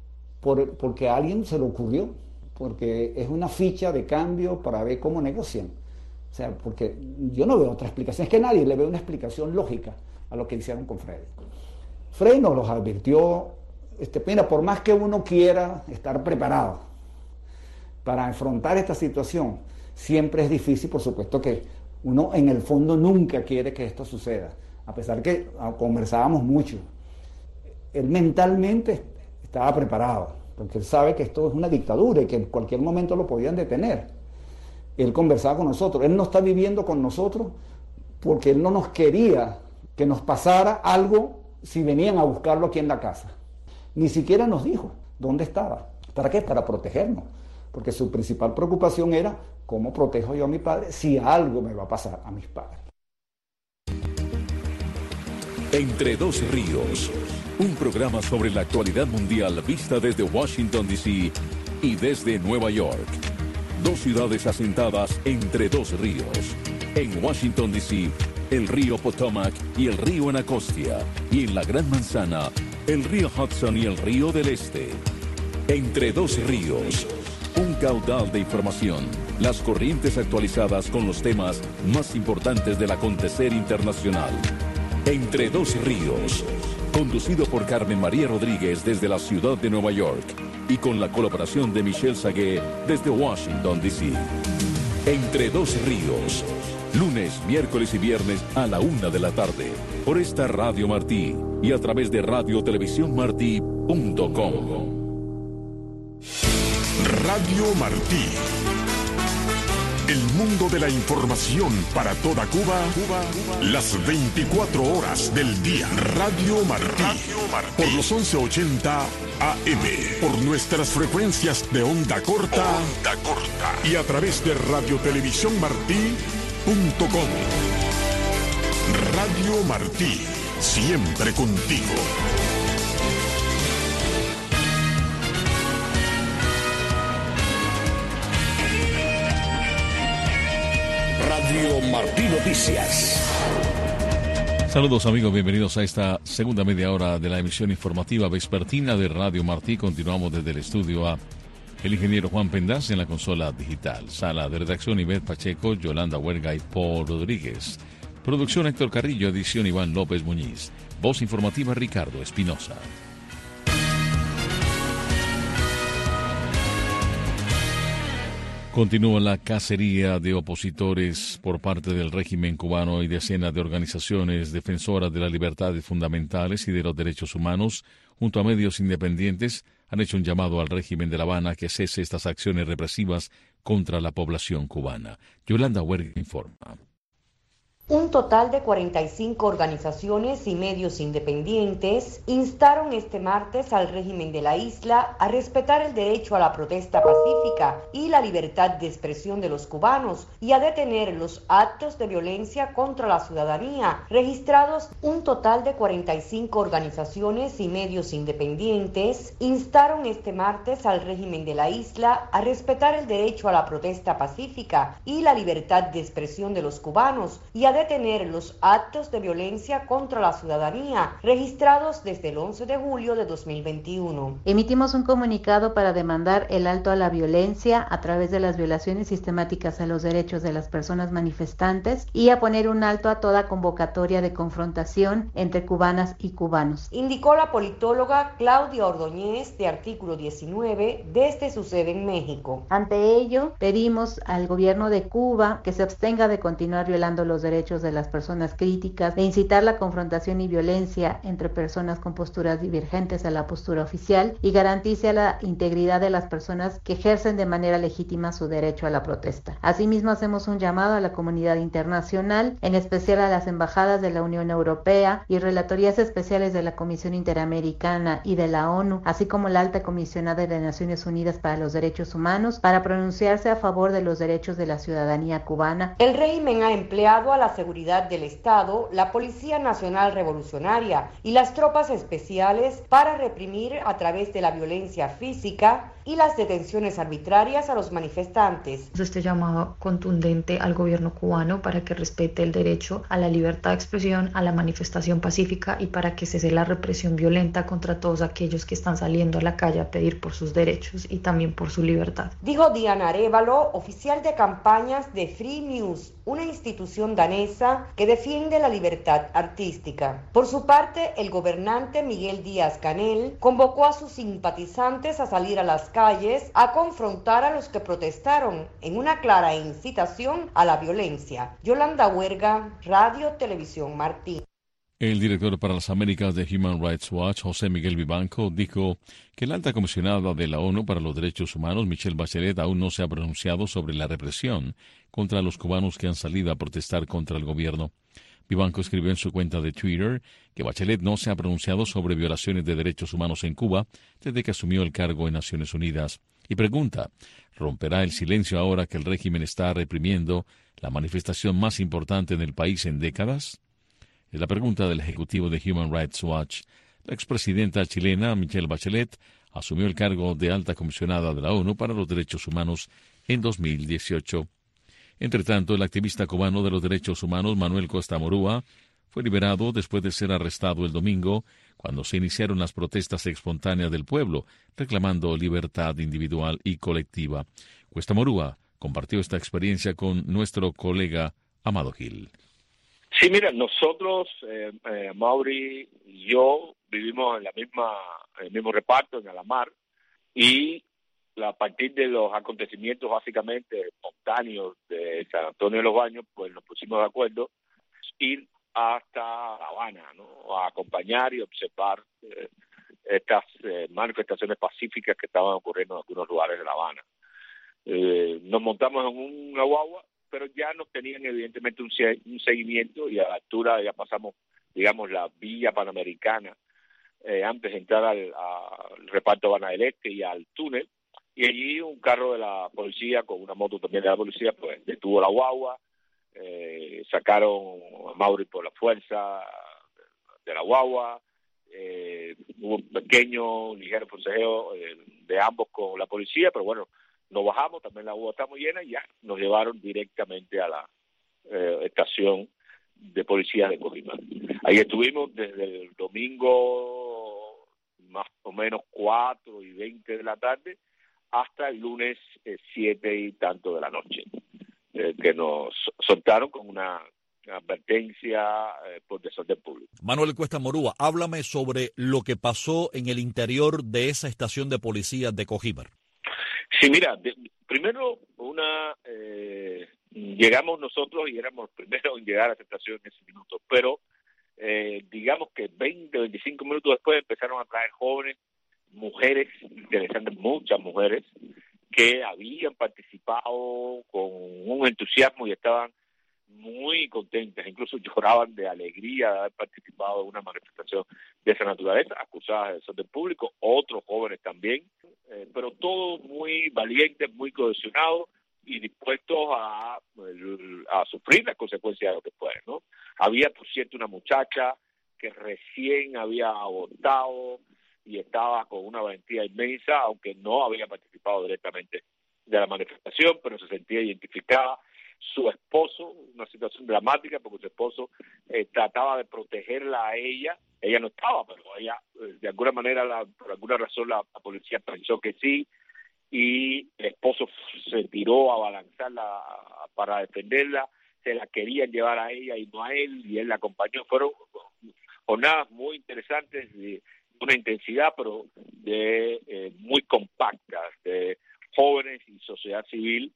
porque a alguien se le ocurrió, porque es una ficha de cambio para ver cómo negocian. O sea, porque yo no veo otra explicación, es que nadie le ve una explicación lógica a lo que hicieron con Freddy. Freddy nos los advirtió, mira, por más que uno quiera estar preparado para afrontar esta situación, siempre es difícil, por supuesto que uno en el fondo nunca quiere que esto suceda, a pesar que conversábamos mucho. Él mentalmente estaba preparado, porque él sabe que esto es una dictadura y que en cualquier momento lo podían detener. Él conversaba con nosotros, él no está viviendo con nosotros porque él no nos quería que nos pasara algo si venían a buscarlo aquí en la casa. Ni siquiera nos dijo dónde estaba. ¿Para qué? Para protegernos, porque su principal preocupación era cómo protejo yo a mi padre si algo me va a pasar a mis padres. Entre dos ríos, un programa sobre la actualidad mundial vista desde Washington, D.C. y desde Nueva York. Dos ciudades asentadas entre dos ríos. En Washington, D.C., el río Potomac y el río Anacostia. Y en la Gran Manzana, el río Hudson y el río del Este. Entre dos ríos, un caudal de información. Las corrientes actualizadas con los temas más importantes del acontecer internacional. Entre dos ríos, Conducido por Carmen María Rodríguez desde la ciudad de Nueva York y con la colaboración de Michelle Sagué desde Washington, D.C. Entre Dos Ríos, lunes, miércoles y viernes a la 1 de la tarde, por esta Radio Martí y a través de radiotelevisiónmartí.com. Radio Martí. El mundo de la información para toda Cuba, las 24 horas del día. Radio Martí. Por los 1180 AM. Por nuestras frecuencias de onda corta. Y a través de radiotelevisiónmartí.com. Radio Martí. Siempre contigo. Radio Martí Noticias. Saludos amigos, bienvenidos a esta segunda media hora de la emisión informativa vespertina de Radio Martí. Continuamos desde el estudio A. El ingeniero Juan Pendaz en la consola digital. Sala de redacción Ivette Pacheco, Yolanda Huerga y Paul Rodríguez. Producción Héctor Carrillo, edición Iván López Muñiz. Voz informativa Ricardo Espinosa. Continúa la cacería de opositores por parte del régimen cubano y decenas de organizaciones defensoras de las libertades fundamentales y de los derechos humanos, junto a medios independientes, han hecho un llamado al régimen de La Habana que cese estas acciones represivas contra la población cubana. Yolanda Huerga informa. Un total de 45 organizaciones y medios independientes instaron este martes al régimen de la isla a respetar el derecho a la protesta pacífica y la libertad de expresión de los cubanos y a detener los actos de violencia contra la ciudadanía registrados. Un total de 45 organizaciones y medios independientes instaron este martes al régimen de la isla a respetar el derecho a la protesta pacífica y la libertad de expresión de los cubanos y a detener los actos de violencia contra la ciudadanía registrados desde el 11 de julio de 2021. Emitimos un comunicado para demandar el alto a la violencia a través de las violaciones sistemáticas a los derechos de las personas manifestantes y a poner un alto a toda convocatoria de confrontación entre cubanas y cubanos, indicó la politóloga Claudia Ordóñez de Artículo 19 desde su sede en México. Ante ello, pedimos al gobierno de Cuba que se abstenga de continuar violando los derechos de las personas críticas, de incitar la confrontación y violencia entre personas con posturas divergentes a la postura oficial y garantice la integridad de las personas que ejercen de manera legítima su derecho a la protesta. Asimismo, hacemos un llamado a la comunidad internacional, en especial a las embajadas de la Unión Europea y relatorías especiales de la Comisión Interamericana y de la ONU, así como la Alta Comisionada de Naciones Unidas para los Derechos Humanos, para pronunciarse a favor de los derechos de la ciudadanía cubana. El régimen ha empleado a la seguridad del Estado, la Policía Nacional Revolucionaria y las tropas especiales para reprimir a través de la violencia física y las detenciones arbitrarias a los manifestantes. Este llamado contundente al gobierno cubano para que respete el derecho a la libertad de expresión, a la manifestación pacífica y para que cese la represión violenta contra todos aquellos que están saliendo a la calle a pedir por sus derechos y también por su libertad. Dijo Diana Arévalo, oficial de campañas de Free News, una institución danesa que defiende la libertad artística. Por su parte, el gobernante Miguel Díaz-Canel convocó a sus simpatizantes a salir a las calles a confrontar a los que protestaron en una clara incitación a la violencia. Yolanda Huerga, Radio Televisión Martí. El director para las Américas de Human Rights Watch, José Miguel Vivanco, dijo que la alta comisionada de la ONU para los Derechos Humanos, Michelle Bachelet, aún no se ha pronunciado sobre la represión contra los cubanos que han salido a protestar contra el gobierno. Vivanco escribió en su cuenta de Twitter que Bachelet no se ha pronunciado sobre violaciones de derechos humanos en Cuba desde que asumió el cargo en Naciones Unidas. Y pregunta, ¿romperá el silencio ahora que el régimen está reprimiendo la manifestación más importante en el país en décadas? Es la pregunta del ejecutivo de Human Rights Watch. La expresidenta chilena, Michelle Bachelet, asumió el cargo de alta comisionada de la ONU para los Derechos Humanos en 2018. Entre tanto, el activista cubano de los derechos humanos, Manuel Costa Morúa, fue liberado después de ser arrestado el domingo, cuando se iniciaron las protestas espontáneas del pueblo, reclamando libertad individual y colectiva. Cuesta Morúa compartió esta experiencia con nuestro colega Amado Gil. Sí, mira, nosotros, Mauri y yo, vivimos en el mismo reparto, en Alamar, y a partir de los acontecimientos básicamente espontáneos de San Antonio de los Baños, pues nos pusimos de acuerdo ir hasta La Habana, ¿no? A acompañar y observar estas manifestaciones pacíficas que estaban ocurriendo en algunos lugares de La Habana. Nos montamos en una guagua, pero ya nos tenían evidentemente un seguimiento, y a la altura ya pasamos, digamos, la Villa Panamericana antes de entrar al reparto Habana del Este y al túnel, y allí un carro de la policía con una moto también de la policía pues detuvo la guagua, sacaron a Mauri por la fuerza de la guagua, hubo un pequeño, ligero forcejeo de ambos con la policía, pero bueno, nos bajamos, también la guagua está muy llena y ya nos llevaron directamente a la estación de policía de Cojimar. Ahí estuvimos desde el domingo más o menos 4:20 de la tarde hasta el lunes 7 y tanto de la noche, que nos soltaron con una advertencia por desorden público. Manuel Cuesta Morúa, háblame sobre lo que pasó en el interior de esa estación de policía de Cojimar. Sí, mira, primero llegamos nosotros y éramos primero en llegar a esa estación en ese minuto, pero digamos que 20-25 minutos después empezaron a traer jóvenes, mujeres interesantes, muchas mujeres que habían participado con un entusiasmo y estaban muy contentas, incluso lloraban de alegría de haber participado en una manifestación de esa naturaleza, acusadas de desorden público, otros jóvenes también, pero todos muy valientes, muy cohesionados y dispuestos a sufrir las consecuencias de lo que fuera, ¿no? Había, por cierto, una muchacha que recién había abortado y estaba con una valentía inmensa, aunque no había participado directamente de la manifestación, pero se sentía identificada. Su esposo, una situación dramática porque su esposo trataba de protegerla a ella no estaba, pero ella de alguna manera, por alguna razón la policía pensó que sí, y el esposo se tiró a balanzarla para defenderla, se la querían llevar a ella y no a él, y él la acompañó. Fueron jornadas muy interesantes, de una intensidad, pero muy compactas, de jóvenes y sociedad civil,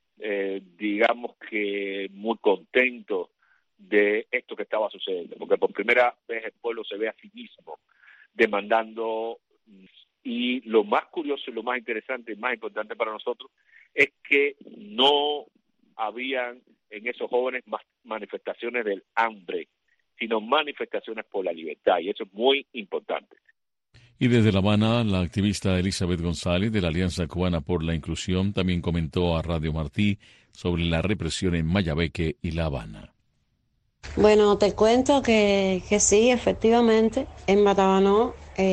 digamos que muy contentos de esto que estaba sucediendo, porque por primera vez el pueblo se ve a sí mismo demandando. Y lo más curioso y lo más interesante y más importante para nosotros es que no habían en esos jóvenes más manifestaciones del hambre, sino manifestaciones por la libertad, y eso es muy importante. Y desde La Habana, la activista Elizabeth González de la Alianza Cubana por la Inclusión también comentó a Radio Martí sobre la represión en Mayabeque y La Habana. Bueno, te cuento que sí, efectivamente, en Batabanó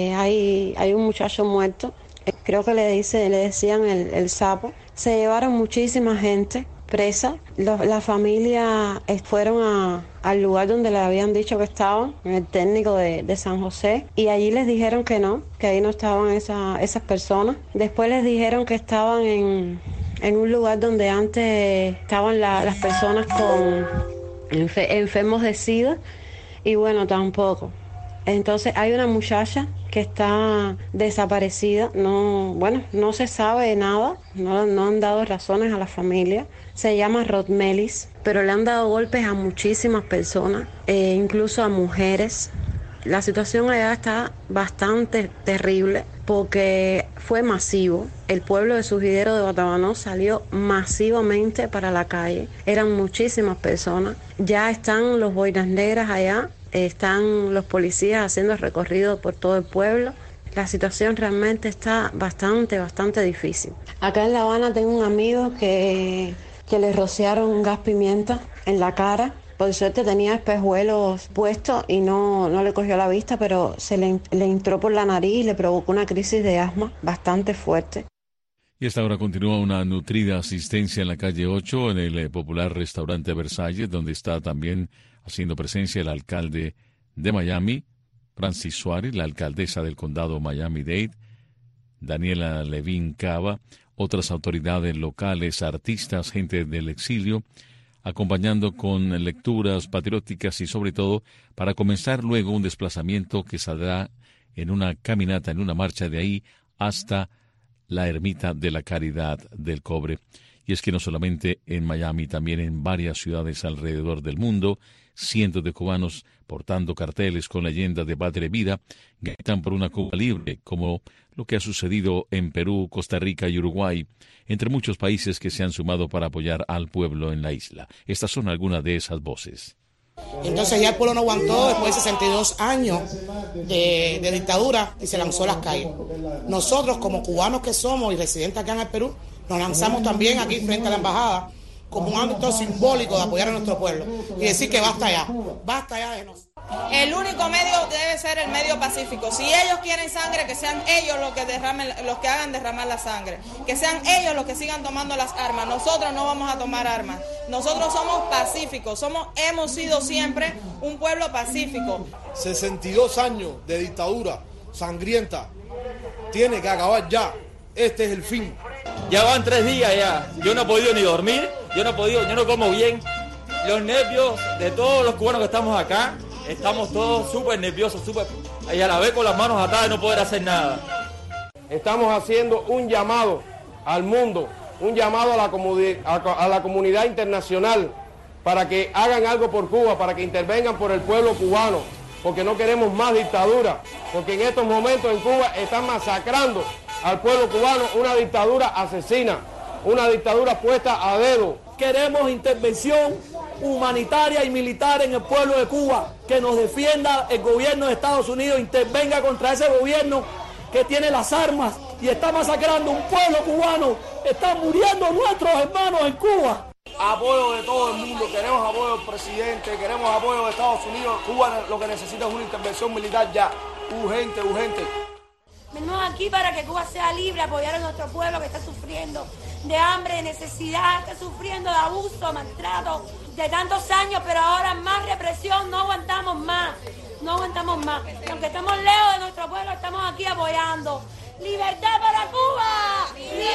hay un muchacho muerto, creo que le decían el sapo. Se llevaron muchísima gente presa. La familia fueron al lugar donde le habían dicho que estaban, el técnico de San José, y allí les dijeron que no, que ahí no estaban esas personas. Después les dijeron que estaban en un lugar donde antes estaban las personas con enfermos de SIDA, y bueno, tampoco. Entonces hay una muchacha que está desaparecida, no se sabe nada, no han dado razones a la familia. Se llama Rodmelis, pero le han dado golpes a muchísimas personas, incluso a mujeres. La situación allá está bastante terrible porque fue masivo. El pueblo de Surgidero de Batabanó salió masivamente para la calle. Eran muchísimas personas. Ya están los boinas negras allá, están los policías haciendo recorrido por todo el pueblo. La situación realmente está bastante difícil. Acá en La Habana tengo un amigo que le rociaron gas pimienta en la cara. Por suerte tenía espejuelos puestos y no le cogió la vista, pero se le entró por la nariz y le provocó una crisis de asma bastante fuerte. Y esta hora continúa una nutrida asistencia en la calle 8, en el popular restaurante Versalles, donde está también haciendo presencia el alcalde de Miami, Francis Suárez, la alcaldesa del condado Miami-Dade, Daniela Levin Cava, otras autoridades locales, artistas, gente del exilio, acompañando con lecturas patrióticas y sobre todo para comenzar luego un desplazamiento que saldrá en una caminata, en una marcha de ahí hasta la Ermita de la Caridad del Cobre. Y es que no solamente en Miami, también en varias ciudades alrededor del mundo, cientos de cubanos portando carteles con leyendas de patria y vida gritan por una Cuba libre, como lo que ha sucedido en Perú, Costa Rica y Uruguay, entre muchos países que se han sumado para apoyar al pueblo en la isla. Estas son algunas de esas voces. Entonces ya el pueblo no aguantó después de 62 años de dictadura y se lanzó a las calles. Nosotros, como cubanos que somos y residentes acá en el Perú, nos lanzamos también aquí frente a la embajada como un acto simbólico de apoyar a nuestro pueblo y decir que basta ya de nosotros. El único medio debe ser el medio pacífico. Si ellos quieren sangre, que sean ellos los que hagan derramar la sangre, que sean ellos los que sigan tomando las armas. Nosotros no vamos a tomar armas. Nosotros somos pacíficos, hemos sido siempre un pueblo pacífico. 62 años de dictadura sangrienta, tiene que acabar ya. Este es el fin. Ya van 3 días ya. Yo no he podido ni dormir, yo no como bien. Los nervios de todos los cubanos que estamos acá, estamos todos súper nerviosos, y a la vez con las manos atadas de no poder hacer nada. Estamos haciendo un llamado al mundo, un llamado a la comunidad internacional para que hagan algo por Cuba, para que intervengan por el pueblo cubano, porque no queremos más dictadura, porque en estos momentos en Cuba están masacrando al pueblo cubano, una dictadura asesina, una dictadura puesta a dedo. Queremos intervención humanitaria y militar en el pueblo de Cuba, que nos defienda el gobierno de Estados Unidos, intervenga contra ese gobierno que tiene las armas y está masacrando un pueblo cubano, están muriendo nuestros hermanos en Cuba. Apoyo de todo el mundo, queremos apoyo del presidente, queremos apoyo de Estados Unidos. Cuba lo que necesita es una intervención militar ya, urgente. Venimos aquí para que Cuba sea libre, apoyar a nuestro pueblo que está sufriendo de hambre, de necesidad, está sufriendo de abuso, maltrato, de tantos años, pero ahora más represión, no aguantamos más. Y aunque estamos lejos de nuestro pueblo, estamos aquí apoyando. ¡Libertad para Cuba!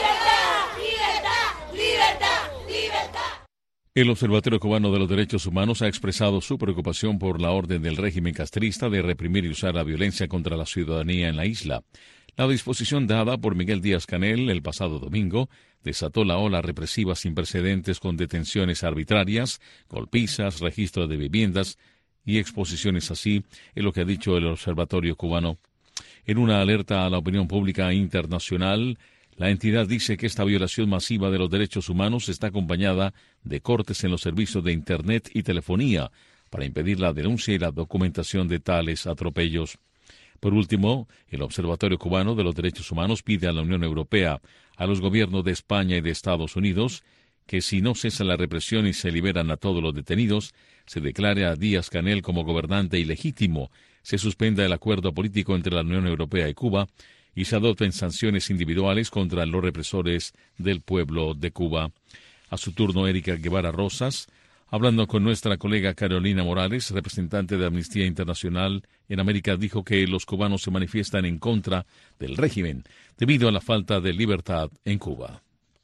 ¡Libertad! El Observatorio Cubano de los Derechos Humanos ha expresado su preocupación por la orden del régimen castrista de reprimir y usar la violencia contra la ciudadanía en la isla. La disposición dada por Miguel Díaz-Canel el pasado domingo desató la ola represiva sin precedentes con detenciones arbitrarias, golpizas, registro de viviendas y exposiciones así, es lo que ha dicho el Observatorio Cubano. En una alerta a la opinión pública internacional, la entidad dice que esta violación masiva de los derechos humanos está acompañada de cortes en los servicios de Internet y telefonía para impedir la denuncia y la documentación de tales atropellos. Por último, el Observatorio Cubano de los Derechos Humanos pide a la Unión Europea, a los gobiernos de España y de Estados Unidos, que si no cesa la represión y se liberan a todos los detenidos, se declare a Díaz-Canel como gobernante ilegítimo, se suspenda el acuerdo político entre la Unión Europea y Cuba y se adopten sanciones individuales contra los represores del pueblo de Cuba. A su turno, Erika Guevara Rosas, hablando con nuestra colega Carolina Morales, representante de Amnistía Internacional en América, dijo que los cubanos se manifiestan en contra del régimen debido a la falta de libertad en Cuba.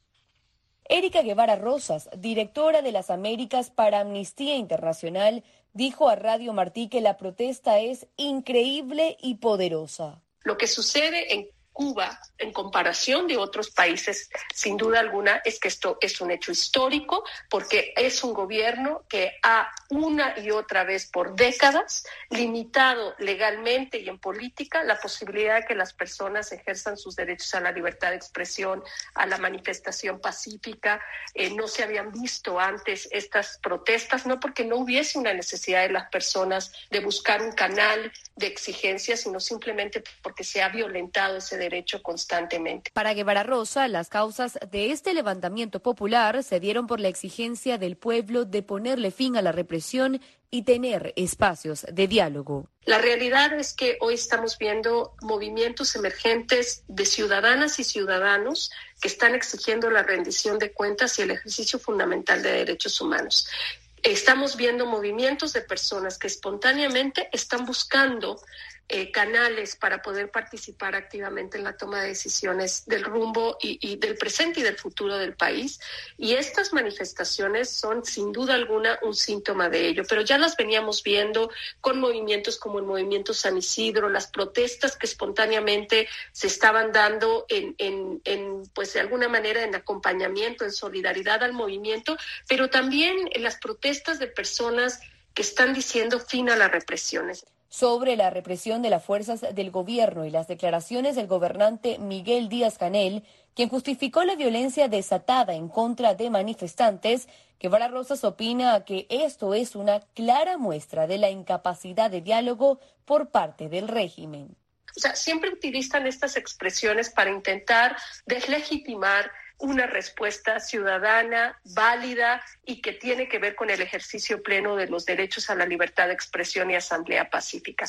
Erika Guevara Rosas, directora de las Américas para Amnistía Internacional, dijo a Radio Martí que la protesta es increíble y poderosa. Lo que sucede en Cuba, en comparación de otros países, sin duda alguna, es que esto es un hecho histórico, porque es un gobierno que ha una y otra vez por décadas limitado legalmente y en política la posibilidad de que las personas ejerzan sus derechos a la libertad de expresión, a la manifestación pacífica. No se habían visto antes estas protestas, no porque no hubiese una necesidad de las personas de buscar un canal de exigencia, sino simplemente porque se ha violentado ese derecho constantemente. Para Guevara Rosa, las causas de este levantamiento popular se dieron por la exigencia del pueblo de ponerle fin a la represión y tener espacios de diálogo. La realidad es que hoy estamos viendo movimientos emergentes de ciudadanas y ciudadanos que están exigiendo la rendición de cuentas y el ejercicio fundamental de derechos humanos. Estamos viendo movimientos de personas que espontáneamente están buscando canales para poder participar activamente en la toma de decisiones del rumbo y del presente y del futuro del país. Y estas manifestaciones son sin duda alguna un síntoma de ello, pero ya las veníamos viendo con movimientos como el movimiento San Isidro, las protestas que espontáneamente se estaban dando pues de alguna manera en acompañamiento, en solidaridad al movimiento, pero también en las protestas de personas que están diciendo fin a las represiones. Sobre la represión de las fuerzas del gobierno y las declaraciones del gobernante Miguel Díaz-Canel, quien justificó la violencia desatada en contra de manifestantes, Guevara Rosas opina que esto es una clara muestra de la incapacidad de diálogo por parte del régimen. O sea, siempre utilizan estas expresiones para intentar deslegitimar una respuesta ciudadana, válida y que tiene que ver con el ejercicio pleno de los derechos a la libertad de expresión y asamblea pacífica.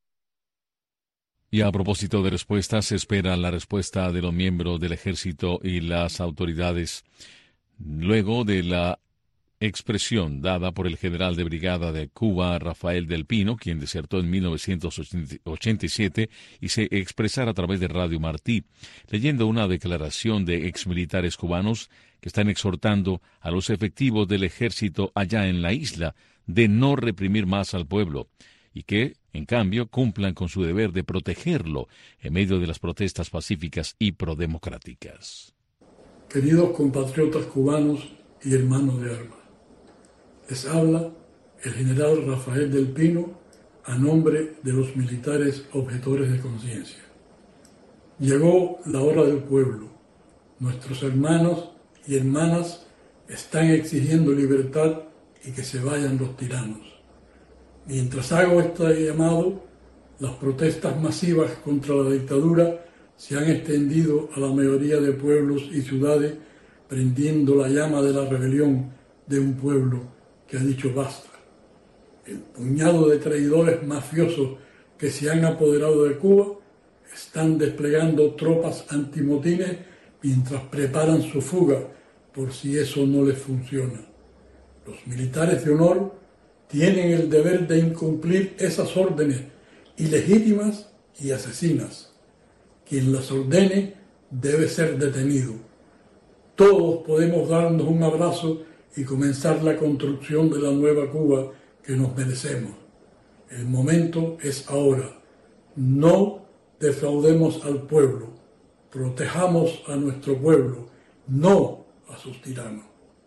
Y a propósito de respuestas, se espera la respuesta de los miembros del ejército y las autoridades luego de la expresión dada por el general de brigada de Cuba, Rafael del Pino, quien desertó en 1987 y se expresara a través de Radio Martí, leyendo una declaración de exmilitares cubanos que están exhortando a los efectivos del ejército allá en la isla de no reprimir más al pueblo y que, en cambio, cumplan con su deber de protegerlo en medio de las protestas pacíficas y prodemocráticas. Queridos compatriotas cubanos y hermanos de armas, les habla el general Rafael del Pino a nombre de los militares objetores de conciencia. Llegó la hora del pueblo. Nuestros hermanos y hermanas están exigiendo libertad y que se vayan los tiranos. Mientras hago este llamado, las protestas masivas contra la dictadura se han extendido a la mayoría de pueblos y ciudades, prendiendo la llama de la rebelión de un pueblo que ha dicho basta. El puñado de traidores mafiosos que se han apoderado de Cuba están desplegando tropas antimotines mientras preparan su fuga por si eso no les funciona. Los militares de honor tienen el deber de incumplir esas órdenes ilegítimas y asesinas. Quien las ordene debe ser detenido. Todos podemos darnos un abrazo y comenzar la construcción de la nueva Cuba que nos merecemos. El momento es ahora. No defraudemos al pueblo. Protejamos a nuestro pueblo, no a sus tiranos.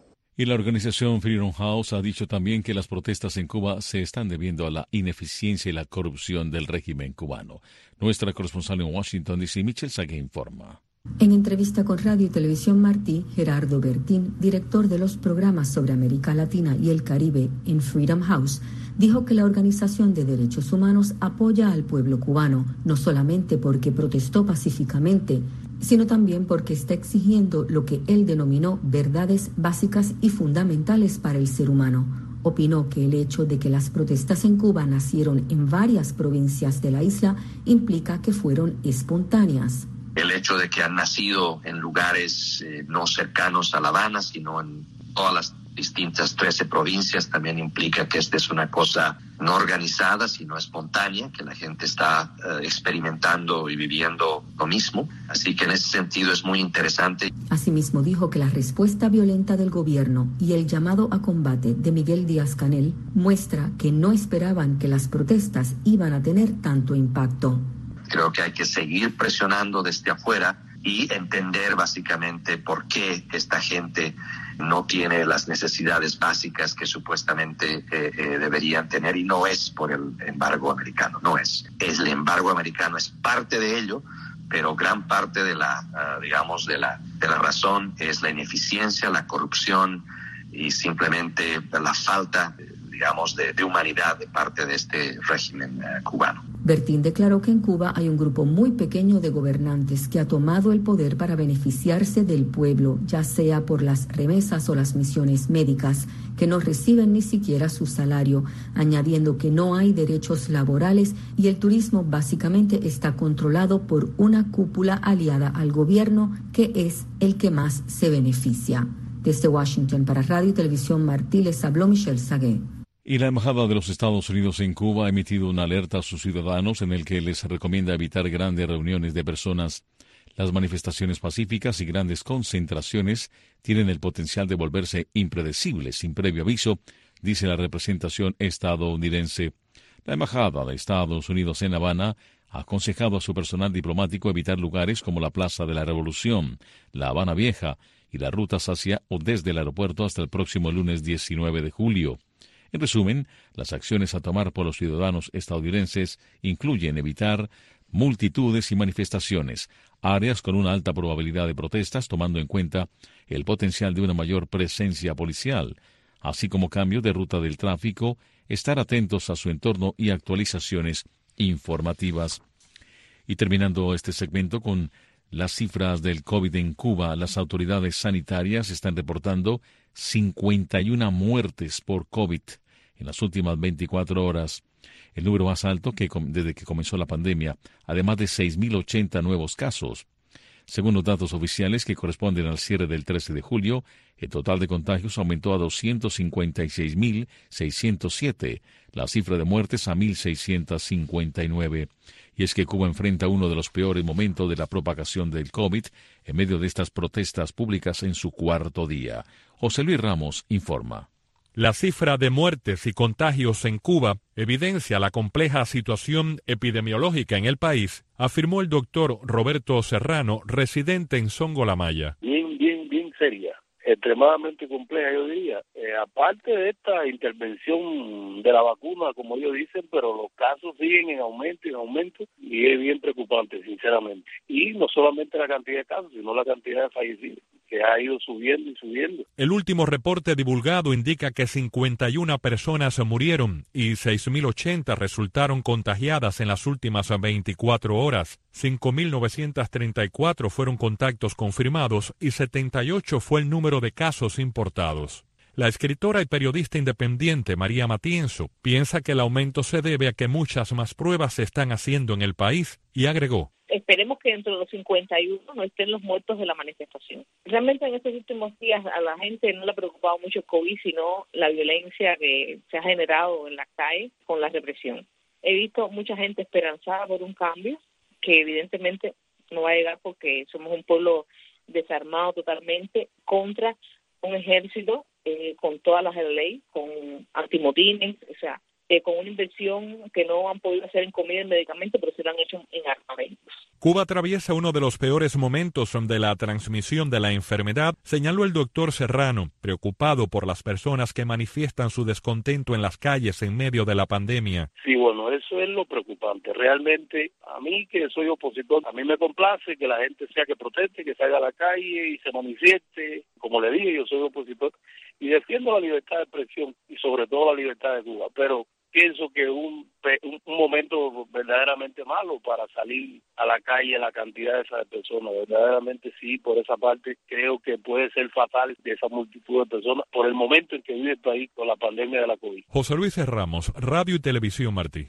Y la organización Freedom House ha dicho también que las protestas en Cuba se están debiendo a la ineficiencia y la corrupción del régimen cubano. Nuestra corresponsal en Washington, D.C., Michelle Sague, informa. En entrevista con Radio y Televisión Martí, Gerardo Bertín, director de los programas sobre América Latina y el Caribe en Freedom House, dijo que la Organización de Derechos Humanos apoya al pueblo cubano, no solamente porque protestó pacíficamente, sino también porque está exigiendo lo que él denominó verdades básicas y fundamentales para el ser humano. Opinó que el hecho de que las protestas en Cuba nacieron en varias provincias de la isla implica que fueron espontáneas. El hecho de que han nacido en lugares no cercanos a La Habana, sino en todas las distintas 13 provincias, también implica que esta es una cosa no organizada, sino espontánea, que la gente está experimentando y viviendo lo mismo. Así que en ese sentido es muy interesante. Asimismo dijo que la respuesta violenta del gobierno y el llamado a combate de Miguel Díaz-Canel muestra que no esperaban que las protestas iban a tener tanto impacto. Creo que hay que seguir presionando desde afuera y entender básicamente por qué esta gente no tiene las necesidades básicas que supuestamente deberían tener, y no es por el embargo americano, no es. El embargo americano es parte de ello, pero gran parte de la, de la razón es la ineficiencia, la corrupción y simplemente la falta, de humanidad de parte de este régimen cubano. Bertín declaró que en Cuba hay un grupo muy pequeño de gobernantes que ha tomado el poder para beneficiarse del pueblo, ya sea por las remesas o las misiones médicas, que no reciben ni siquiera su salario, añadiendo que no hay derechos laborales y el turismo básicamente está controlado por una cúpula aliada al gobierno, que es el que más se beneficia. Desde Washington para Radio y Televisión Martí les habló Michelle Sague. Y la Embajada de los Estados Unidos en Cuba ha emitido una alerta a sus ciudadanos en el que les recomienda evitar grandes reuniones de personas. Las manifestaciones pacíficas y grandes concentraciones tienen el potencial de volverse impredecibles sin previo aviso, dice la representación estadounidense. La Embajada de Estados Unidos en La Habana ha aconsejado a su personal diplomático evitar lugares como la Plaza de la Revolución, La Habana Vieja y las rutas hacia o desde el aeropuerto hasta el próximo lunes 19 de julio. En resumen, las acciones a tomar por los ciudadanos estadounidenses incluyen evitar multitudes y manifestaciones, áreas con una alta probabilidad de protestas, tomando en cuenta el potencial de una mayor presencia policial, así como cambios de ruta del tráfico, estar atentos a su entorno y actualizaciones informativas. Y terminando este segmento con las cifras del COVID en Cuba, las autoridades sanitarias están reportando 51 muertes por COVID en las últimas 24 horas, el número más alto desde que comenzó la pandemia, además de 6.080 nuevos casos. Según los datos oficiales que corresponden al cierre del 13 de julio, el total de contagios aumentó a 256.607, la cifra de muertes a 1.659. Y es que Cuba enfrenta uno de los peores momentos de la propagación del COVID en medio de estas protestas públicas en su cuarto día. José Luis Ramos informa. La cifra de muertes y contagios en Cuba evidencia la compleja situación epidemiológica en el país, afirmó el doctor Roberto Serrano, residente en Songo La Maya. Bien seria, extremadamente compleja, yo diría. Aparte de esta intervención de la vacuna, como ellos dicen, pero los casos siguen en aumento y es bien preocupante, sinceramente. Y no solamente la cantidad de casos, sino la cantidad de fallecidos, que ha ido subiendo y subiendo. El último reporte divulgado indica que 51 personas murieron y 6.080 resultaron contagiadas en las últimas 24 horas. 5.934 fueron contactos confirmados y 78 fue el número de casos importados. La escritora y periodista independiente María Matienzo piensa que el aumento se debe a que muchas más pruebas se están haciendo en el país y agregó: esperemos que dentro de los 51 no estén los muertos de la manifestación. Realmente en estos últimos días a la gente no le ha preocupado mucho el COVID, sino la violencia que se ha generado en las calles con la represión. He visto mucha gente esperanzada por un cambio que evidentemente no va a llegar porque somos un pueblo desarmado totalmente contra un ejército con todas las de la ley, con antimotines, o sea, con una inversión que no han podido hacer en comida y medicamentos, pero se lo han hecho en armamentos. Cuba atraviesa uno de los peores momentos de la transmisión de la enfermedad, señaló el doctor Serrano, preocupado por las personas que manifiestan su descontento en las calles en medio de la pandemia. Sí, bueno, eso es lo preocupante. Realmente, a mí que soy opositor, a mí me complace que la gente sea que proteste, que salga a la calle y se manifieste. Como le dije, yo soy opositor y defiendo la libertad de expresión y sobre todo la libertad de Cuba, pero pienso que un momento verdaderamente malo para salir a la calle, la cantidad de esas personas, verdaderamente sí, por esa parte creo que puede ser fatal de esa multitud de personas por el momento en que vive el país con la pandemia de la COVID. José Luis Ramos, Radio y Televisión Martí.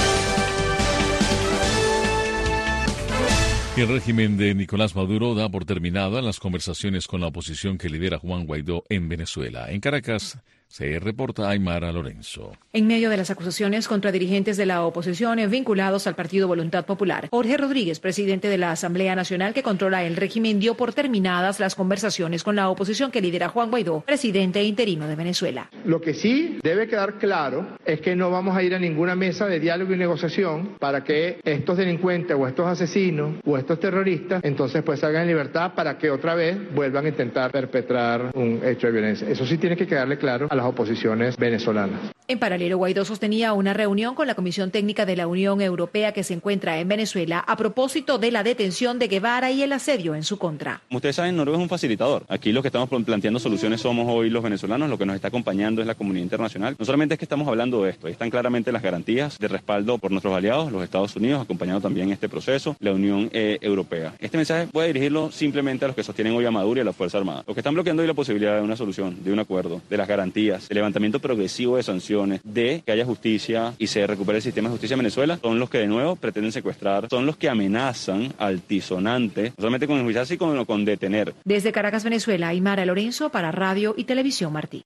El régimen de Nicolás Maduro da por terminadas las conversaciones con la oposición que lidera Juan Guaidó en Venezuela. En Caracas se reporta Aymara Lorenzo. En medio de las acusaciones contra dirigentes de la oposición vinculados al Partido Voluntad Popular, Jorge Rodríguez, presidente de la Asamblea Nacional que controla el régimen, dio por terminadas las conversaciones con la oposición que lidera Juan Guaidó, presidente interino de Venezuela. Lo que sí debe quedar claro es que no vamos a ir a ninguna mesa de diálogo y negociación para que estos delincuentes o estos asesinos o estos terroristas entonces pues salgan en libertad para que otra vez vuelvan a intentar perpetrar un hecho de violencia. Eso sí tiene que quedarle claro a las oposiciones venezolanas. En paralelo, Guaidó sostenía una reunión con la Comisión Técnica de la Unión Europea que se encuentra en Venezuela a propósito de la detención de Guevara y el asedio en su contra. Como ustedes saben, Noruega es un facilitador. Aquí los que estamos planteando soluciones somos hoy los venezolanos, lo que nos está acompañando es la comunidad internacional. No solamente es que estamos hablando de esto, están claramente las garantías de respaldo por nuestros aliados, los Estados Unidos, acompañando también este proceso, la Unión Europea. Este mensaje voy a dirigirlo simplemente a los que sostienen hoy a Maduro y a la Fuerza Armada. Los que están bloqueando hoy la posibilidad de una solución, de un acuerdo, de las garantías, del levantamiento progresivo de sanciones, de que haya justicia y se recupere el sistema de justicia en Venezuela, son los que de nuevo pretenden secuestrar, son los que amenazan altisonante, no solamente con enjuiciar, sino con detener. Desde Caracas, Venezuela, Aymara Lorenzo para Radio y Televisión Martí.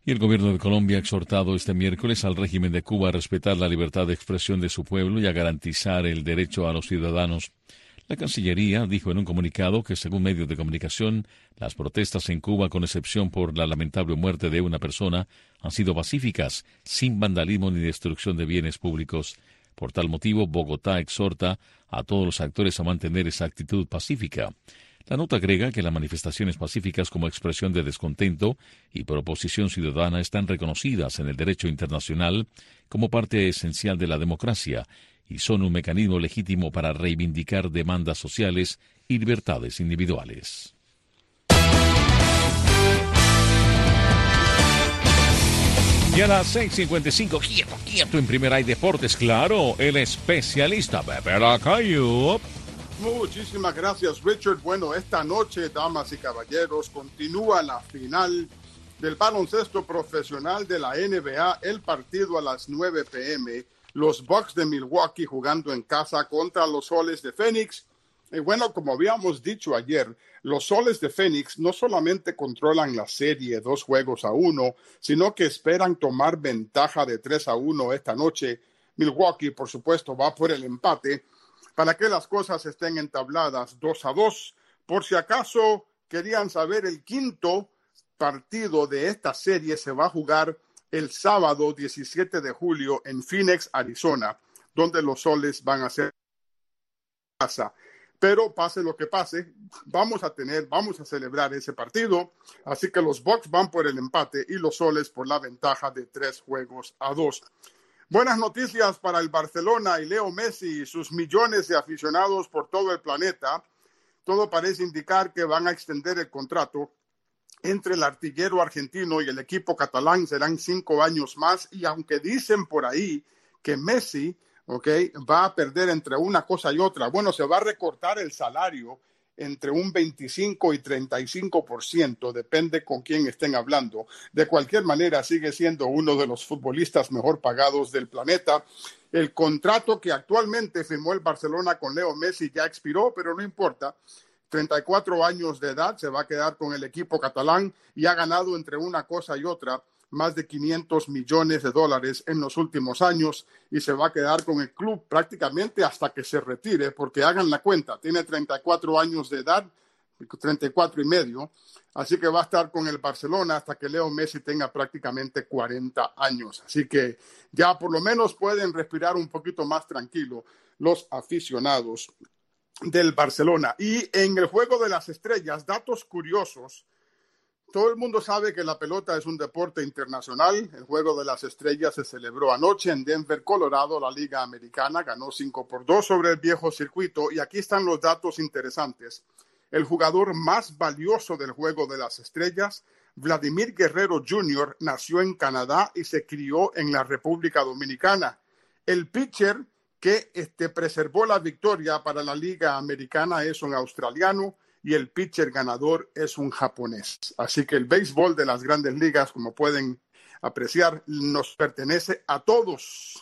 Y el gobierno de Colombia ha exhortado este miércoles al régimen de Cuba a respetar la libertad de expresión de su pueblo y a garantizar el derecho a los ciudadanos. La Cancillería dijo en un comunicado que, según medios de comunicación, las protestas en Cuba, con excepción por la lamentable muerte de una persona, han sido pacíficas, sin vandalismo ni destrucción de bienes públicos. Por tal motivo, Bogotá exhorta a todos los actores a mantener esa actitud pacífica. La nota agrega que las manifestaciones pacíficas como expresión de descontento y proposición ciudadana están reconocidas en el derecho internacional como parte esencial de la democracia y son un mecanismo legítimo para reivindicar demandas sociales y libertades individuales. Y a las 6:55, quieto en Primera y Deportes, claro, el especialista Pepe Lacayo. Muchísimas gracias, Richard. Bueno, esta noche, damas y caballeros, continúa la final del baloncesto profesional de la NBA, el partido a las 9 p.m., los Bucks de Milwaukee jugando en casa contra los Soles de Phoenix. Y bueno, como habíamos dicho ayer, los Soles de Phoenix no solamente controlan la serie 2-1, sino que esperan tomar ventaja de 3-1 esta noche. Milwaukee, por supuesto, va por el empate para que las cosas estén entabladas 2-2. Por si acaso querían saber, el quinto partido de esta serie se va a jugar el sábado 17 de julio en Phoenix, Arizona, donde los Soles van a ser casa. Pero pase lo que pase, vamos a celebrar ese partido. Así que los Bucks van por el empate y los Soles por la ventaja de 3-2. Buenas noticias para el Barcelona y Leo Messi y sus millones de aficionados por todo el planeta. Todo parece indicar que van a extender el contrato entre el artillero argentino y el equipo catalán. Serán 5 años más, y aunque dicen por ahí que Messi va a perder entre una cosa y otra, bueno, se va a recortar el salario entre un 25 y 35%, depende con quién estén hablando. De cualquier manera, sigue siendo uno de los futbolistas mejor pagados del planeta. El contrato que actualmente firmó el Barcelona con Leo Messi ya expiró, pero no importa. 34 años de edad, se va a quedar con el equipo catalán y ha ganado entre una cosa y otra más de $500 millones en los últimos años, y se va a quedar con el club prácticamente hasta que se retire, porque hagan la cuenta, tiene 34 años de edad, 34 y medio, así que va a estar con el Barcelona hasta que Leo Messi tenga prácticamente 40 años. Así que ya por lo menos pueden respirar un poquito más tranquilo los aficionados del Barcelona. Y en el Juego de las Estrellas, datos curiosos. Todo el mundo sabe que la pelota es un deporte internacional. El Juego de las Estrellas se celebró anoche en Denver, Colorado. La Liga Americana ganó 5-2 sobre el viejo circuito. Y aquí están los datos interesantes. El jugador más valioso del Juego de las Estrellas, Vladimir Guerrero Jr., nació en Canadá y se crió en la República Dominicana. El pitcher que preservó la victoria para la Liga Americana es un australiano, y el pitcher ganador es un japonés. Así que el béisbol de las grandes ligas, como pueden apreciar, nos pertenece a todos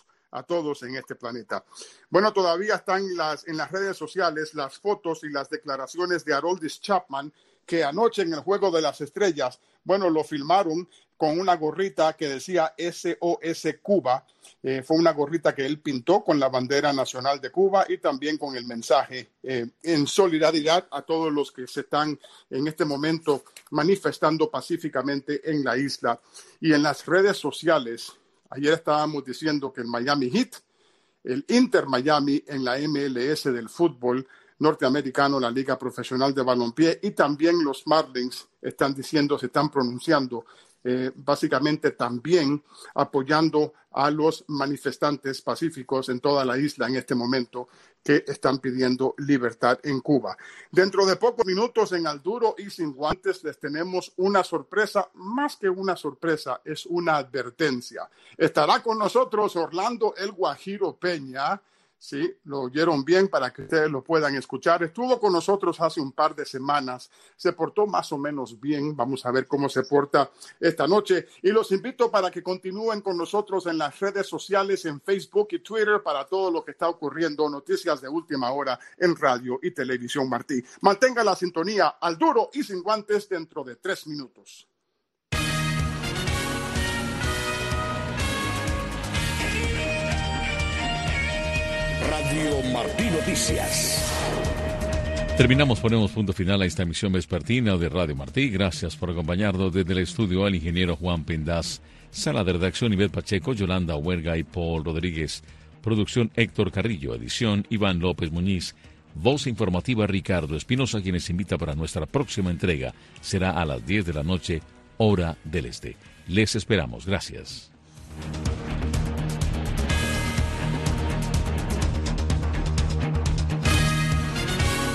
en este planeta. Bueno, todavía están en las redes sociales las fotos y las declaraciones de Aroldis Chapman, que anoche en el Juego de las Estrellas, bueno, lo filmaron con una gorrita que decía SOS Cuba. Fue una gorrita que él pintó con la bandera nacional de Cuba y también con el mensaje en solidaridad a todos los que se están en este momento manifestando pacíficamente en la isla. Y en las redes sociales, ayer estábamos diciendo que el Miami Heat, el Inter Miami en la MLS del fútbol norteamericano, la Liga Profesional de Balompié, y también los Marlins se están pronunciando básicamente también apoyando a los manifestantes pacíficos en toda la isla en este momento, que están pidiendo libertad en Cuba. Dentro de pocos minutos en Al Duro y Sin Guantes les tenemos una sorpresa, más que una sorpresa, es una advertencia. Estará con nosotros Orlando El Guajiro Peña. Sí, lo oyeron bien para que ustedes lo puedan escuchar. Estuvo con nosotros hace un par de semanas. Se portó más o menos bien. Vamos a ver cómo se porta esta noche. Y los invito para que continúen con nosotros en las redes sociales, en Facebook y Twitter, para todo lo que está ocurriendo. Noticias de última hora en radio y televisión Martí. Mantenga la sintonía Al Duro y Sin Guantes dentro de 3 minutos. Radio Martí Noticias. Terminamos, ponemos punto final a esta emisión vespertina de Radio Martí. Gracias por acompañarnos desde el estudio al ingeniero Juan Pendaz, sala de redacción Ivette Pacheco, Yolanda Huerga y Paul Rodríguez, producción Héctor Carrillo, edición Iván López Muñiz, voz informativa Ricardo Espinosa, quienes invita para nuestra próxima entrega. Será a las 10 de la noche, hora del este. Les esperamos. Gracias.